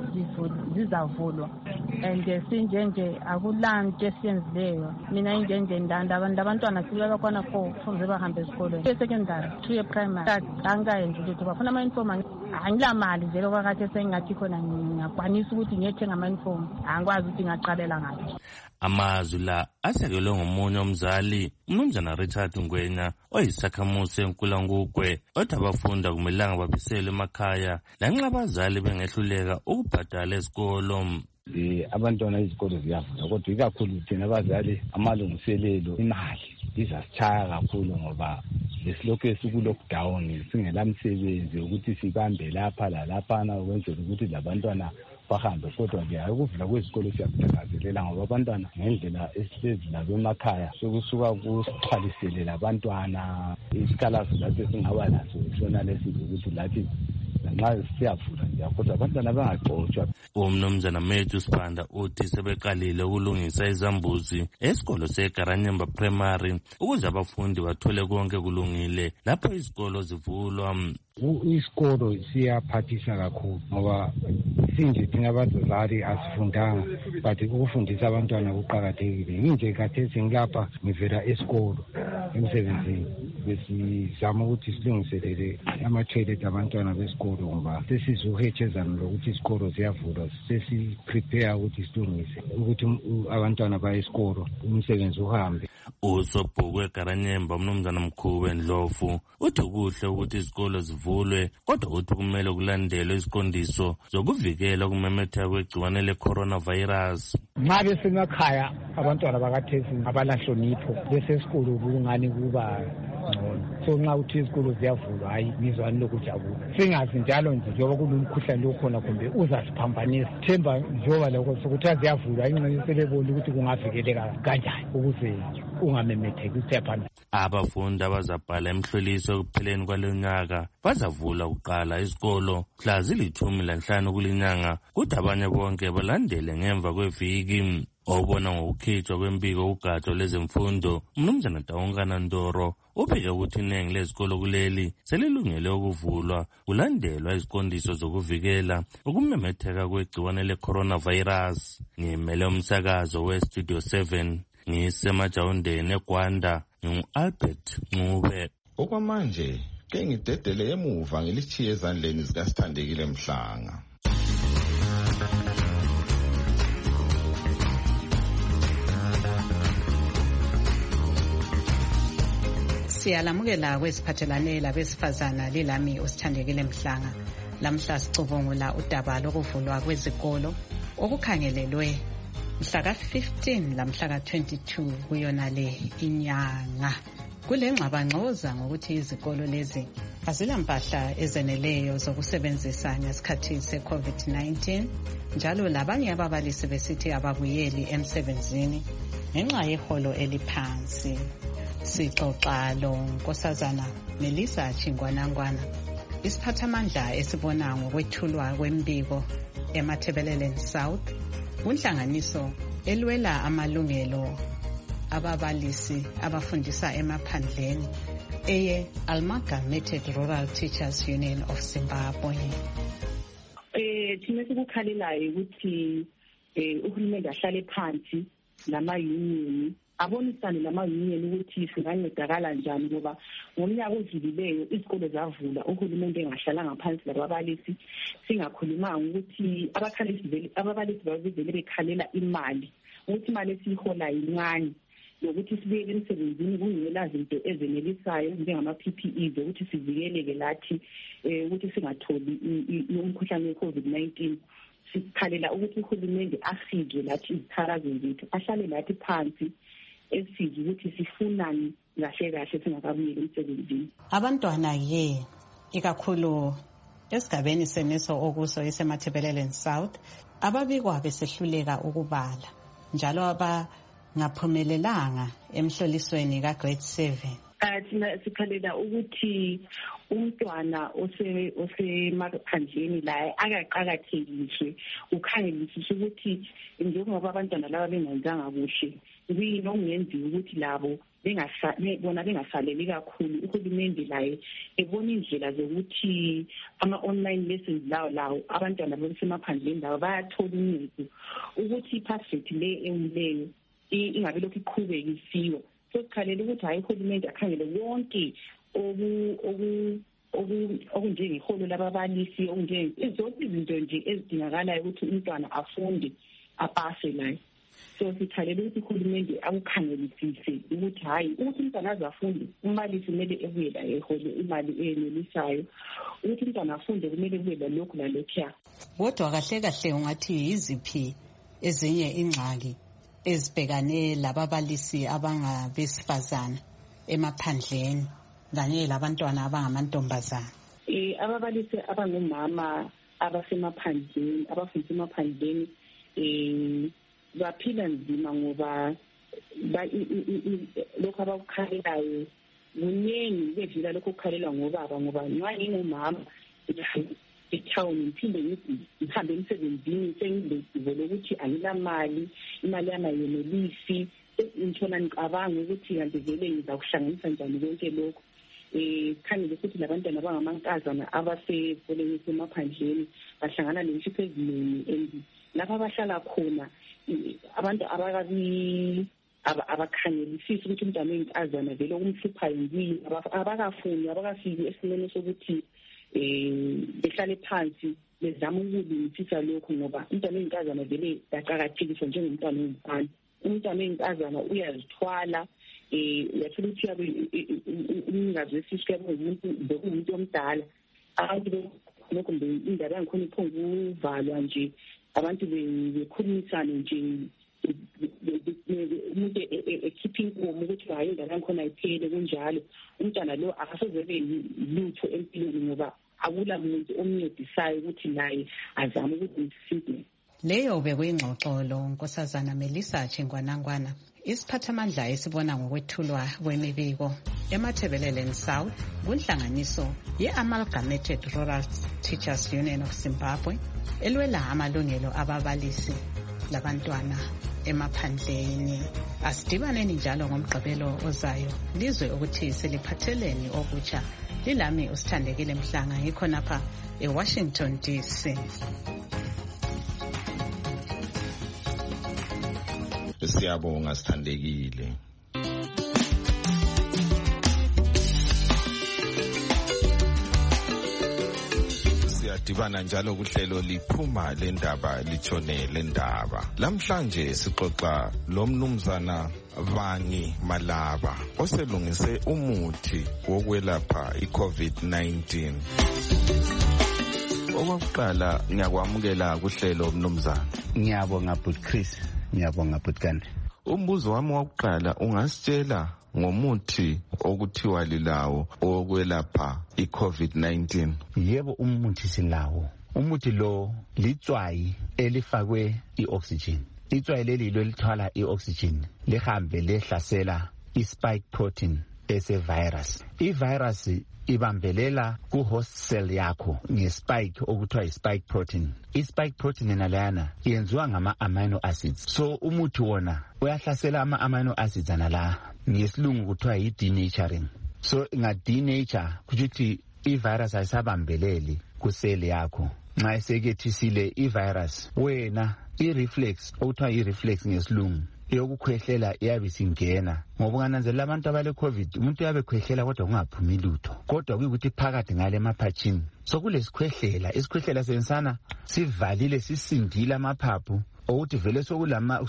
zizavulwa, and sinjenje akulanto esiyenzileyo. Mina injenje ndanda abantu abantwana sibeka khona four kufanele bahambe esikolweni, e-secondary two ye-primary angayenzi ukuthi bafuna ama-uniform. Angila mali nje lokwakade sengathi khona ngiyakwanisa ukuthi ngiyethenga ama-uniform, angikwazi ukuthi ngaqalela ngaphi. Amazwi la asekelwe ngomunye umzali umnumzana Richard Ngwenya oyisakhamuzi eNkulangugwe, othi abafundi akumelanga babiselwe emakhaya lanxa abazali bengehluleka ukubhadala esikolo. Eh abantwana izikolo ziyavula kodwa ikakhulu thina abazali amalungiselelo imali izasithaya kakhulu ngoba lesilokho esiku-lockdown singela msebenzi ukuthi sibambe lapha lalaphana ukwenzela ukuthi labantwana bahambe. Kodwa nje ukuvula kwezikolo siyakuthakazelela ngoba abantwana ngendlela esihlezi labo emakhaya sokusuka kusixhwalisele labantwana isikhalazo lathi singaba naso sona lesizo ukuthi lathi nxa siyavula nje kodwa abantwana bangaxotshwa. Umnumzana Matthew Sibanda uthi sebeqalile ukulungisa izambuzi esikolo seGaranyemba Primary ukuze abafundi bathole konke kulungile lapho izikolo zivulwa. Isikolo siyaphathisa kakhulu ngoba sinje thina abazali asifundanga but ukufundisa abantwana kuqakathekile. Nginje khathesi ngilapha ngivela esikolo emsebenzini besizama ukuthi silungiselele ama-toilet abantwana besikolo ngoba sesizuhethezana lokuthi isikolo ziyavulwa sesi-prepare ukuthi silungise ukuthi abantwana baye esikolo umsebenzi uhambe. Usobhukwe Garanyemba umnumzana Mkhube Ndlovu uthi kuhle ukuthi izikolo zivulwe kodwa uthi kumele kulandelwe iziqondiso zokuvikela ukumemetheka kwegciwane le-coronavirus. Nxa besemakhaya abantwana bakathesi abalahlonipho besesikolo kungani kuba ngcono. So nxa uthi izikolo ziyavulwa hayi ngizwani lokujabula. Singazi njalo nje njengoba kunomkhuhlane lokhona kumbe uzasiphambanisa. Themba njengoba lokho sokuthiwa ziyavulwa ingxenye selebona ukuthi kungavikeleka kanjani ukuze ungamemetheki usephana. Abafundi abazabhala emhloliso ekupheleni kwalonyaka bazavula kuqala isikolo mhla zilithumi lanhlanu kulinyanga kuthi abanye bonke balandele ngemva kweviki. Obona ngokukhitshwa kwembiko ugatsha lwezemfundo umnumzana Taungana Ndoro ubheke ukuthi iningi lezikolo kuleli selilungele ukuvulwa kulandelwa iziqondiso zokuvikela ukumemetheka kwegciwane le-coronavirus. Ngimele umsakazo we-Studio seven ngisemajawundeni eGwanda ngingu-Albert Ncube. Okwamanje ke ngidedele emuva ngilithiye ezandleni zikaSithandekile Mhlanga. Siyalamukela kwesiphathelane labesifazana lilami uSithandekile Mhlanga. Lamhla sicubungula udaba lokuvulwa kwezikolo okukhangelelwe mhla ka fifteen lamhla ka twenty-two kuyona le inyanga. Kule ngxabangxoza ngokuthi izikolo lezi azilampahla ezeneleyo zokusebenzisa ngesikhathi se-COVID nineteen njalo labanye ababalisi besithi ababuyeli emsebenzini ngenxa yeholo eliphansi. Sixoxa lo Nkosazana Melissa Chingwanangwana isiphathamandla esibona ngokwethulwa kwembiko eMathebelele South unhlanganiso elwela amalungelo ababalisi abafundisa emaphandleni eye Amalgamated Rural Teachers Union of Zimbabwe. Eh thina sikukhalelayo ukuthi eh uhulumeni ahlale phansi nama union abonisane nama-union ukuthi singancedakala njani ngoba ngomnyaka odlulileyo izikolo zavula uhulumende engahlalanga phansi lababalisi singakhulumanga ukuthi ababalisi babevele bekhalela imali ukuthi imali esiyiholayo incane nokuthi sibuyele emsebenzini kungela zinto ezenelisayo njengama-P P Es ukuthi sivikeleke lathi ukuthi singatholi umkhuhlane we-COVID nineteen. Sikhalela ukuthi uhulumende afike lathi izithakazelo zethu ahlale lathi phansi esithi ukuthi sifunani kahle kahle singakabuyeli emsebenzini. Abantwana ye ikakhulu esigabeni seneso okuso esemathebelele South ababikwa besehluleka ukubala njalo abangaphumelelanga emhlolisweni ka grade seven. Thina sikhalela ukuthi umntwana ose osemaphandleni la akaqakathekiswe ukhangelisiswe ukuthi njengoba abantwana laba bengenzanga kuhle kuyini okungenziwa ukuthi labo bona bengasaleli kakhulu uhulumende laye ebona indlela zokuthi ama-online lessons lawo lawo abantwana basemaphandleni lawo bayathola uncedo ukuthi i-perfect le ewuleyo ingabe lokhu iqhubekisiwa. Sokukhalela ukuthi hayi uhulumende akhangele wonke okunjengeholo lababalisi zonke izinto nje ezidingakalayo ukuthi umntwana afunde apase layo. So sikhalela ukuthi uhulumende akukhangelisise ukuthi hayi ukuthi umntwana azafunde umbalisi kumele ebuye la ehole imali enelisayo ukuthi umntwana afunde kumele kube lalokhu lalokhuya. Kodwa kahle kahle ungathi yiziphi ezinye ingxaki ezibhekane lababalisi abangabesifazana emaphandleni kanye labantwana abangamantombazana? Eh ababalisi abangomama abasemaphandleni abafundisa emaphandleni eh baphila nzima ngoba lokho abakukhalelayo kuningi bedlula lokho kukhalela ngobaba ngoba nxa ngingumama etown ngiphinde ngihambe emsebenzini sengilesivo lokuthi angilamali imali yami ayenelisi ngithola ngicabanga ukuthi kanti vele ngizakuhlanganisa njani konke lokho eh khangele ukuthi labantwana abangamankazana abasekoleni semaphandleni bahlangana nezifo eziningi and lapha abahlala khona abantu abakabi abakhangelisisa ukuthi umntwana oyinkazana vele okumhluphayo yini abakafuni abakafiki esimeni sokuthi eh behlale phansi bezama ukulungisisa lokho ngoba umntwana oyinkazana vele yaqhakathekiswa njengomntwana oyimfana. Umntwana oyinkazana uyazithwala eh uyathola ukuthi yabe umnikazi wesisho yabe umuntu umuntu omdala abantu lokho mbe indaba yangikhona iphonga uvalwa nje abantu bekhulumisana nje umuntu ekhipha inkomo ukuthi hayi indaba yangikhona iphele kunjalo umntwana lo akasozebe lutho empilweni ngoba akula muntu omncedisayo ukuthi naye azame ukuthi msinde. Leyo bekuyingxoxolo Nkosazana Melissa Chengwanangwana, isiphathamandla esibona ngokwethulwa kwemibiko eMathebeleleni South kunhlanganiso ye-Amalgamated Rural Teachers Union of Zimbabwe elwela amalungelo ababalisi labantwana emaphandleni. Asidibaneni njalo ngomgqibelo ozayo lizwe ukuthi seliphatheleni okutsha. Lilami uSithandekile Mhlanga ngikhonapha eWashington D C. Siyabonga Sithandekile. Siyadibana njalo kuhlelo liphuma lendaba litshone lendaba. Lamhlanje sixoxa lo mnumzana Vani Malaba oselungise umuthi wokwelapha iCovid nineteen. Okokuqala ngiyakwamukela kuhlelo mnumzana. Ngiyabonga Bhuti Chris. Ngiyabonga Bhutikani. Umbuzo wami wokuqala ungasitshela ngomuthi okuthiwa lilawo okwelapha iCovid nineteen? Yebo umuthi silawo. Umuthi lo litswayi elifakwe ioxygen. Itswayi leli lo lithwala ioxygen lihambe lehlasela ispike protein ese virus. I-virus ibambelela ku-host cell yakho nge-spike okuthiwa i-spike protein. I-spike protein nalayana yenziwa ngama-amino acids. So umuthi wona uyahlasela ama-amino acids anala ngesilungu kuthiwa yi-denaturing. So nga-denature kuthi i-virus ayisabambeleli ku-cell yakho. Nxa esekethisile i-virus wena i-reflex okuthiwa i-reflex ngesilungu yokukhwehlela iyabe singena ngoba ungananzelela abantu abale covid umuntu uyabe khwehlela kodwa kungaphumi lutho kodwa kuyikuthi phakathi ngale maphatshini sokulesikhwehlela isikhwehlela sensana sivalile sisindile amaphaphu ukuthi vele sokulama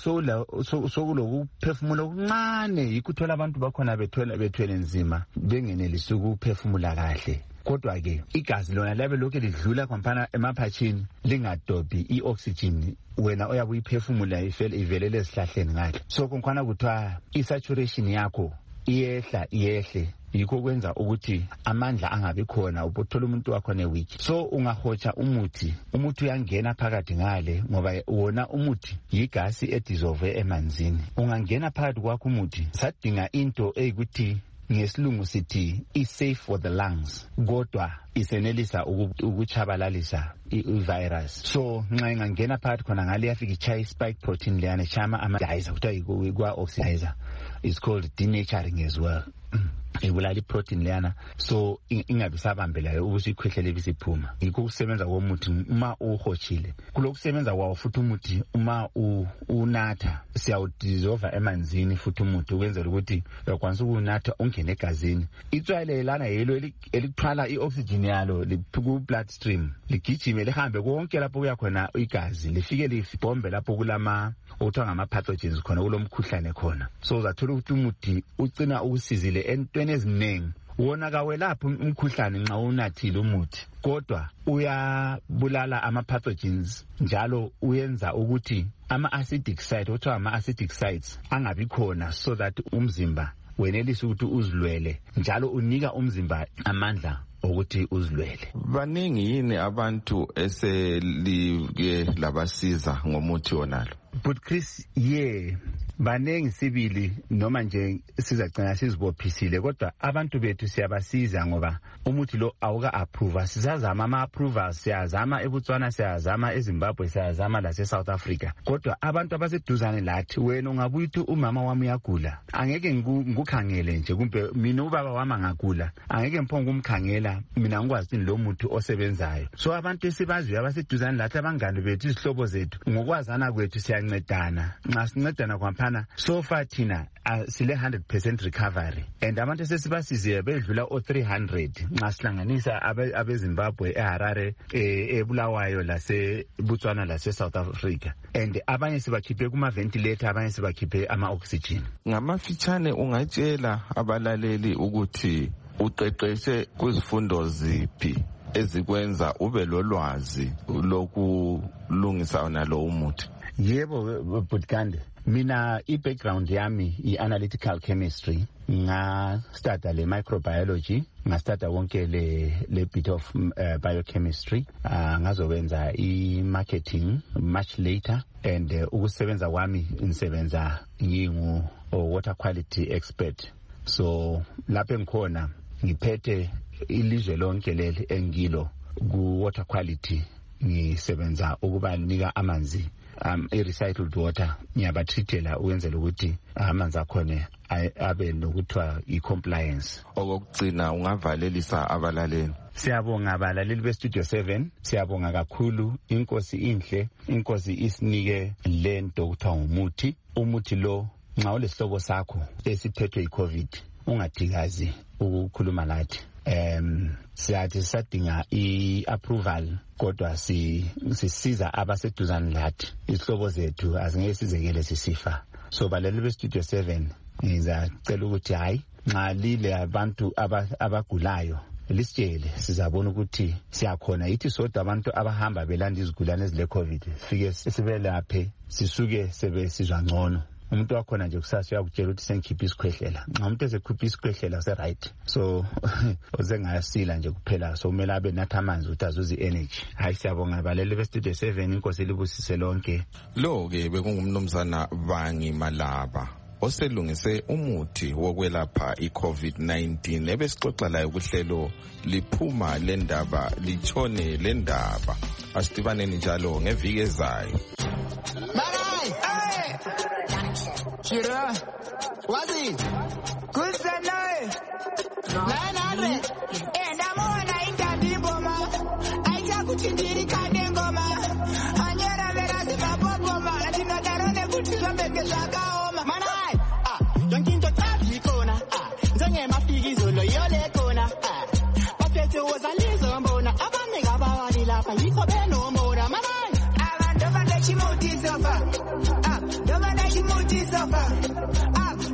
sokulokuphefumula okuncane yikuthola abantu bakhona bethola bethwele nzima bengenelisi ukuphefumula kahle. Kodwa ke igazi lona labe lokho lidlula kwampana emaphatshini lingadobhi ioxygen wena oyabe uyiphefumula ifele ivelele esihlahleni ngakho. So konkhana kuthiwa isaturation yakho iyehla iyehle yikho kwenza ukuthi amandla angabi khona ubuthola umuntu wakho neweak. So ungahotsha umuthi umuthi uyangena phakathi ngale ngoba wona umuthi yigasi edissolve emanzini. Ungangena phakathi kwakho umuthi sadinga into eyikuthi ngesilungu sithi is safe for the lungs kodwa isenelisa ukuchabalalisa i-virus. So nxa ingangena phakathi khona ngale yafika ichaya spike protein leyana chama ama-dizer kuthiwa kwa oxidizer is called denaturing as well. Ibulala iprotein leyana so ingabe sabambelayo ukuthi ikhwehlele bisiphuma. Yikho kusebenza komuthi uma uhotshile kulokusebenza kwawo futhi umuthi uma unatha siyawudissolve emanzini futhi umuthi ukwenzela ukuthi uyakwanisa ukunatha ungene egazini. Itswayi lana yelo elithwala ioxygen yalo ku blood stream ligijime lihambe konke lapho kuya khona igazi lifike lifibombe lapho kulama okuthiwa ngama-pathogens khona kulomkhuhlane khona. So uzathola ukuthi umuthi ucina ukusizile entweni eziningi wona kawelaphi umkhuhlane nxa unathile umuthi kodwa uyabulala ama-pathogens njalo uyenza ukuthi ama-acidic sites okuthiwa ama-acidic sites angabi khona so that umzimba wenelisa ukuthi uzilwele njalo unika umzimba amandla ukuthi uzilwele. Baningi yini abantu eselike labasiza ngomuthi wonalo? But Chris, yeah, banengi sibili noma nje sizagcina sizibophisile, kodwa abantu bethu siyabasiza ngoba umuthi lo awuka approve. Sizazama ama approvals, siyazama eBotswana, siyazama eZimbabwe, siyazama la eSouth Africa, kodwa abantu abaseduzane lathi, wena ungabuya uthi umama wami uyagula, angeke ngikukhangele nje, kumbe mina ubaba wami angagula, angeke mphongo umkhangela mina ngikwazi lo muthi osebenzayo. So abantu esibaziyo abaseduzane lathi, abangani bethu, izihlobo zethu, ngokwazana kwethu siyancedana. Nxa sincedana kwaphana, so far thina uh, sile one hundred percent recovery, and abantu sesibasiziwe bedlula o three hundred nxa sihlanganisa abeZimbabwe, eHarare, eBulawayo, lase Botswana, lase South Africa, and abanye sibakhiphe kuma ventilator, abanye sibakhiphe ama oxygen. Ngamafitshane ungatshela abalaleli ukuthi uqeqeshe kuzifundo ziphi ezikwenza ube lolwazi lokulungisa nalo umuthi? Yebo Butkande, mina i-background yami i-analytical chemistry, nga-study le microbiology, nga-study wonke le, le bit of uh, biochemistry, uh, ngazowenza i-marketing much later, and uh, ukusebenza wami ngisebenza ngingu water quality expert. So lapho ngikhona ngiphethe ilizwe lonke leli engilo ku water quality, ngisebenza ukubanika amanzi um i-recycled water, ngiyabatrithela ukwenzela ukuthi amanzi akhona abe nokuthiwa i-compliance. Okugcina ungavalelisa abalaleli? Siyabonga abalaleli beStudio seven, siyabonga kakhulu. Inkosi inhle, inkosi isinike lento okuthiwa umuthi. Umuthi lo nxa ulesihlobo sakho esiphethwe i-COVID, ungadikazi ukukhuluma lathi. Um siyathi sisadinga i-approval, kodwa sisiza abaseduzane lathi, izihlobo zethu azingeke sizekele sisifa. So balaleli beStudio seven, ngizacela ukuthi hayi nxa lile abantu abagulayo lisitshele, sizabona ukuthi siyakhona. Yithi sodwa abantu abahamba belanda izigulane ezile COVID, sifike sibelaphe, sisuke sebe sizwa ngcono. Umuntu wakhona nje kusasa uyakutshela ukuthi sengikhipha isikhwehlela. Nxa umuntu esekhipha isikhwehlela use right, so uzengayasila nje kuphela, so kumele abe nathi amanzi ukuthi azuze i-energy. Hayi, siyabonga abaleli beStudio seven, inkosi libusise lonke. Lo ke bekungumnumzana Bangi Malaba oselungise umuthi wokwelapha i-COVID nineteen, ebesixoxa layo kuhlelo liphuma lendaba litshone lendaba. Asidibaneni njalo ngeviki ezayo. Shira, Wazi, good Sunday, nine hundred, and I'm on a Indabima. I can't put in the Kadengoma. And yet I let us have a bomber. I did not have a put you on the Shaka. Manai, ah, don't think to tap Nicona. Ah, Zanga Mafigi Zolo, Yole Kona. Ah, Papet was a little bona. I'm a mega body lap, and you can no more. Manai, I don't want that you motive suffer. Ah, don't want that you motive suffer.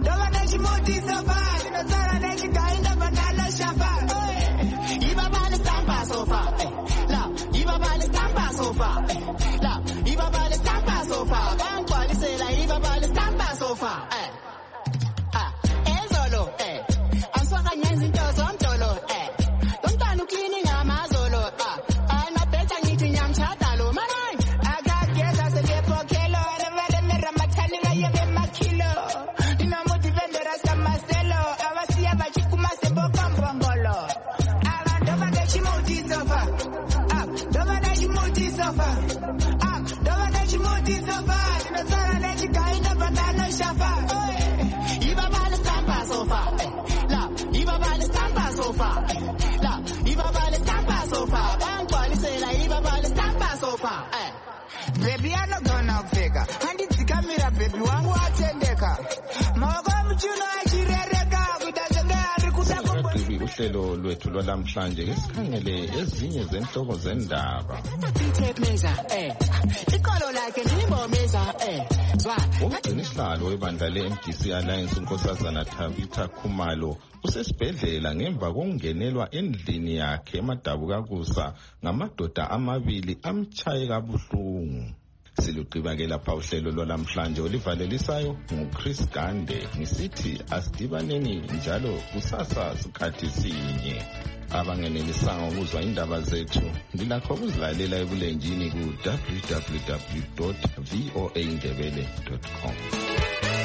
Baby, I'm not gonna fake her. And it's the camera, baby, one more attendeka. Moga mchuno achirereka kudazengea kusakombo. Uhlelo lwethu lwalamhlanje ngesikhangele ezinye zenhloko zendaba. Meza eh. Ikolo like nimbo meza eh. Zwa. Umgcinisihlalo webandla le-M D C Alliance unkosazana Tabitha Khumalo usesibhedlela ngemva kokungenelwa endlini yakhe eMadabukakusa ngamadoda amabili amtshaye kabuhlungu. Silugqiba ke lapha uhlelo lwalamhlanje olivalelisayo nguChris Gande ngisithi asidibaneni njalo kusasa sikhathi sinye. Abangenelisanga ukuzwa indaba zethu lilakho ukuzilalela ebulenjini ku w w w dot v o a indebele dot com.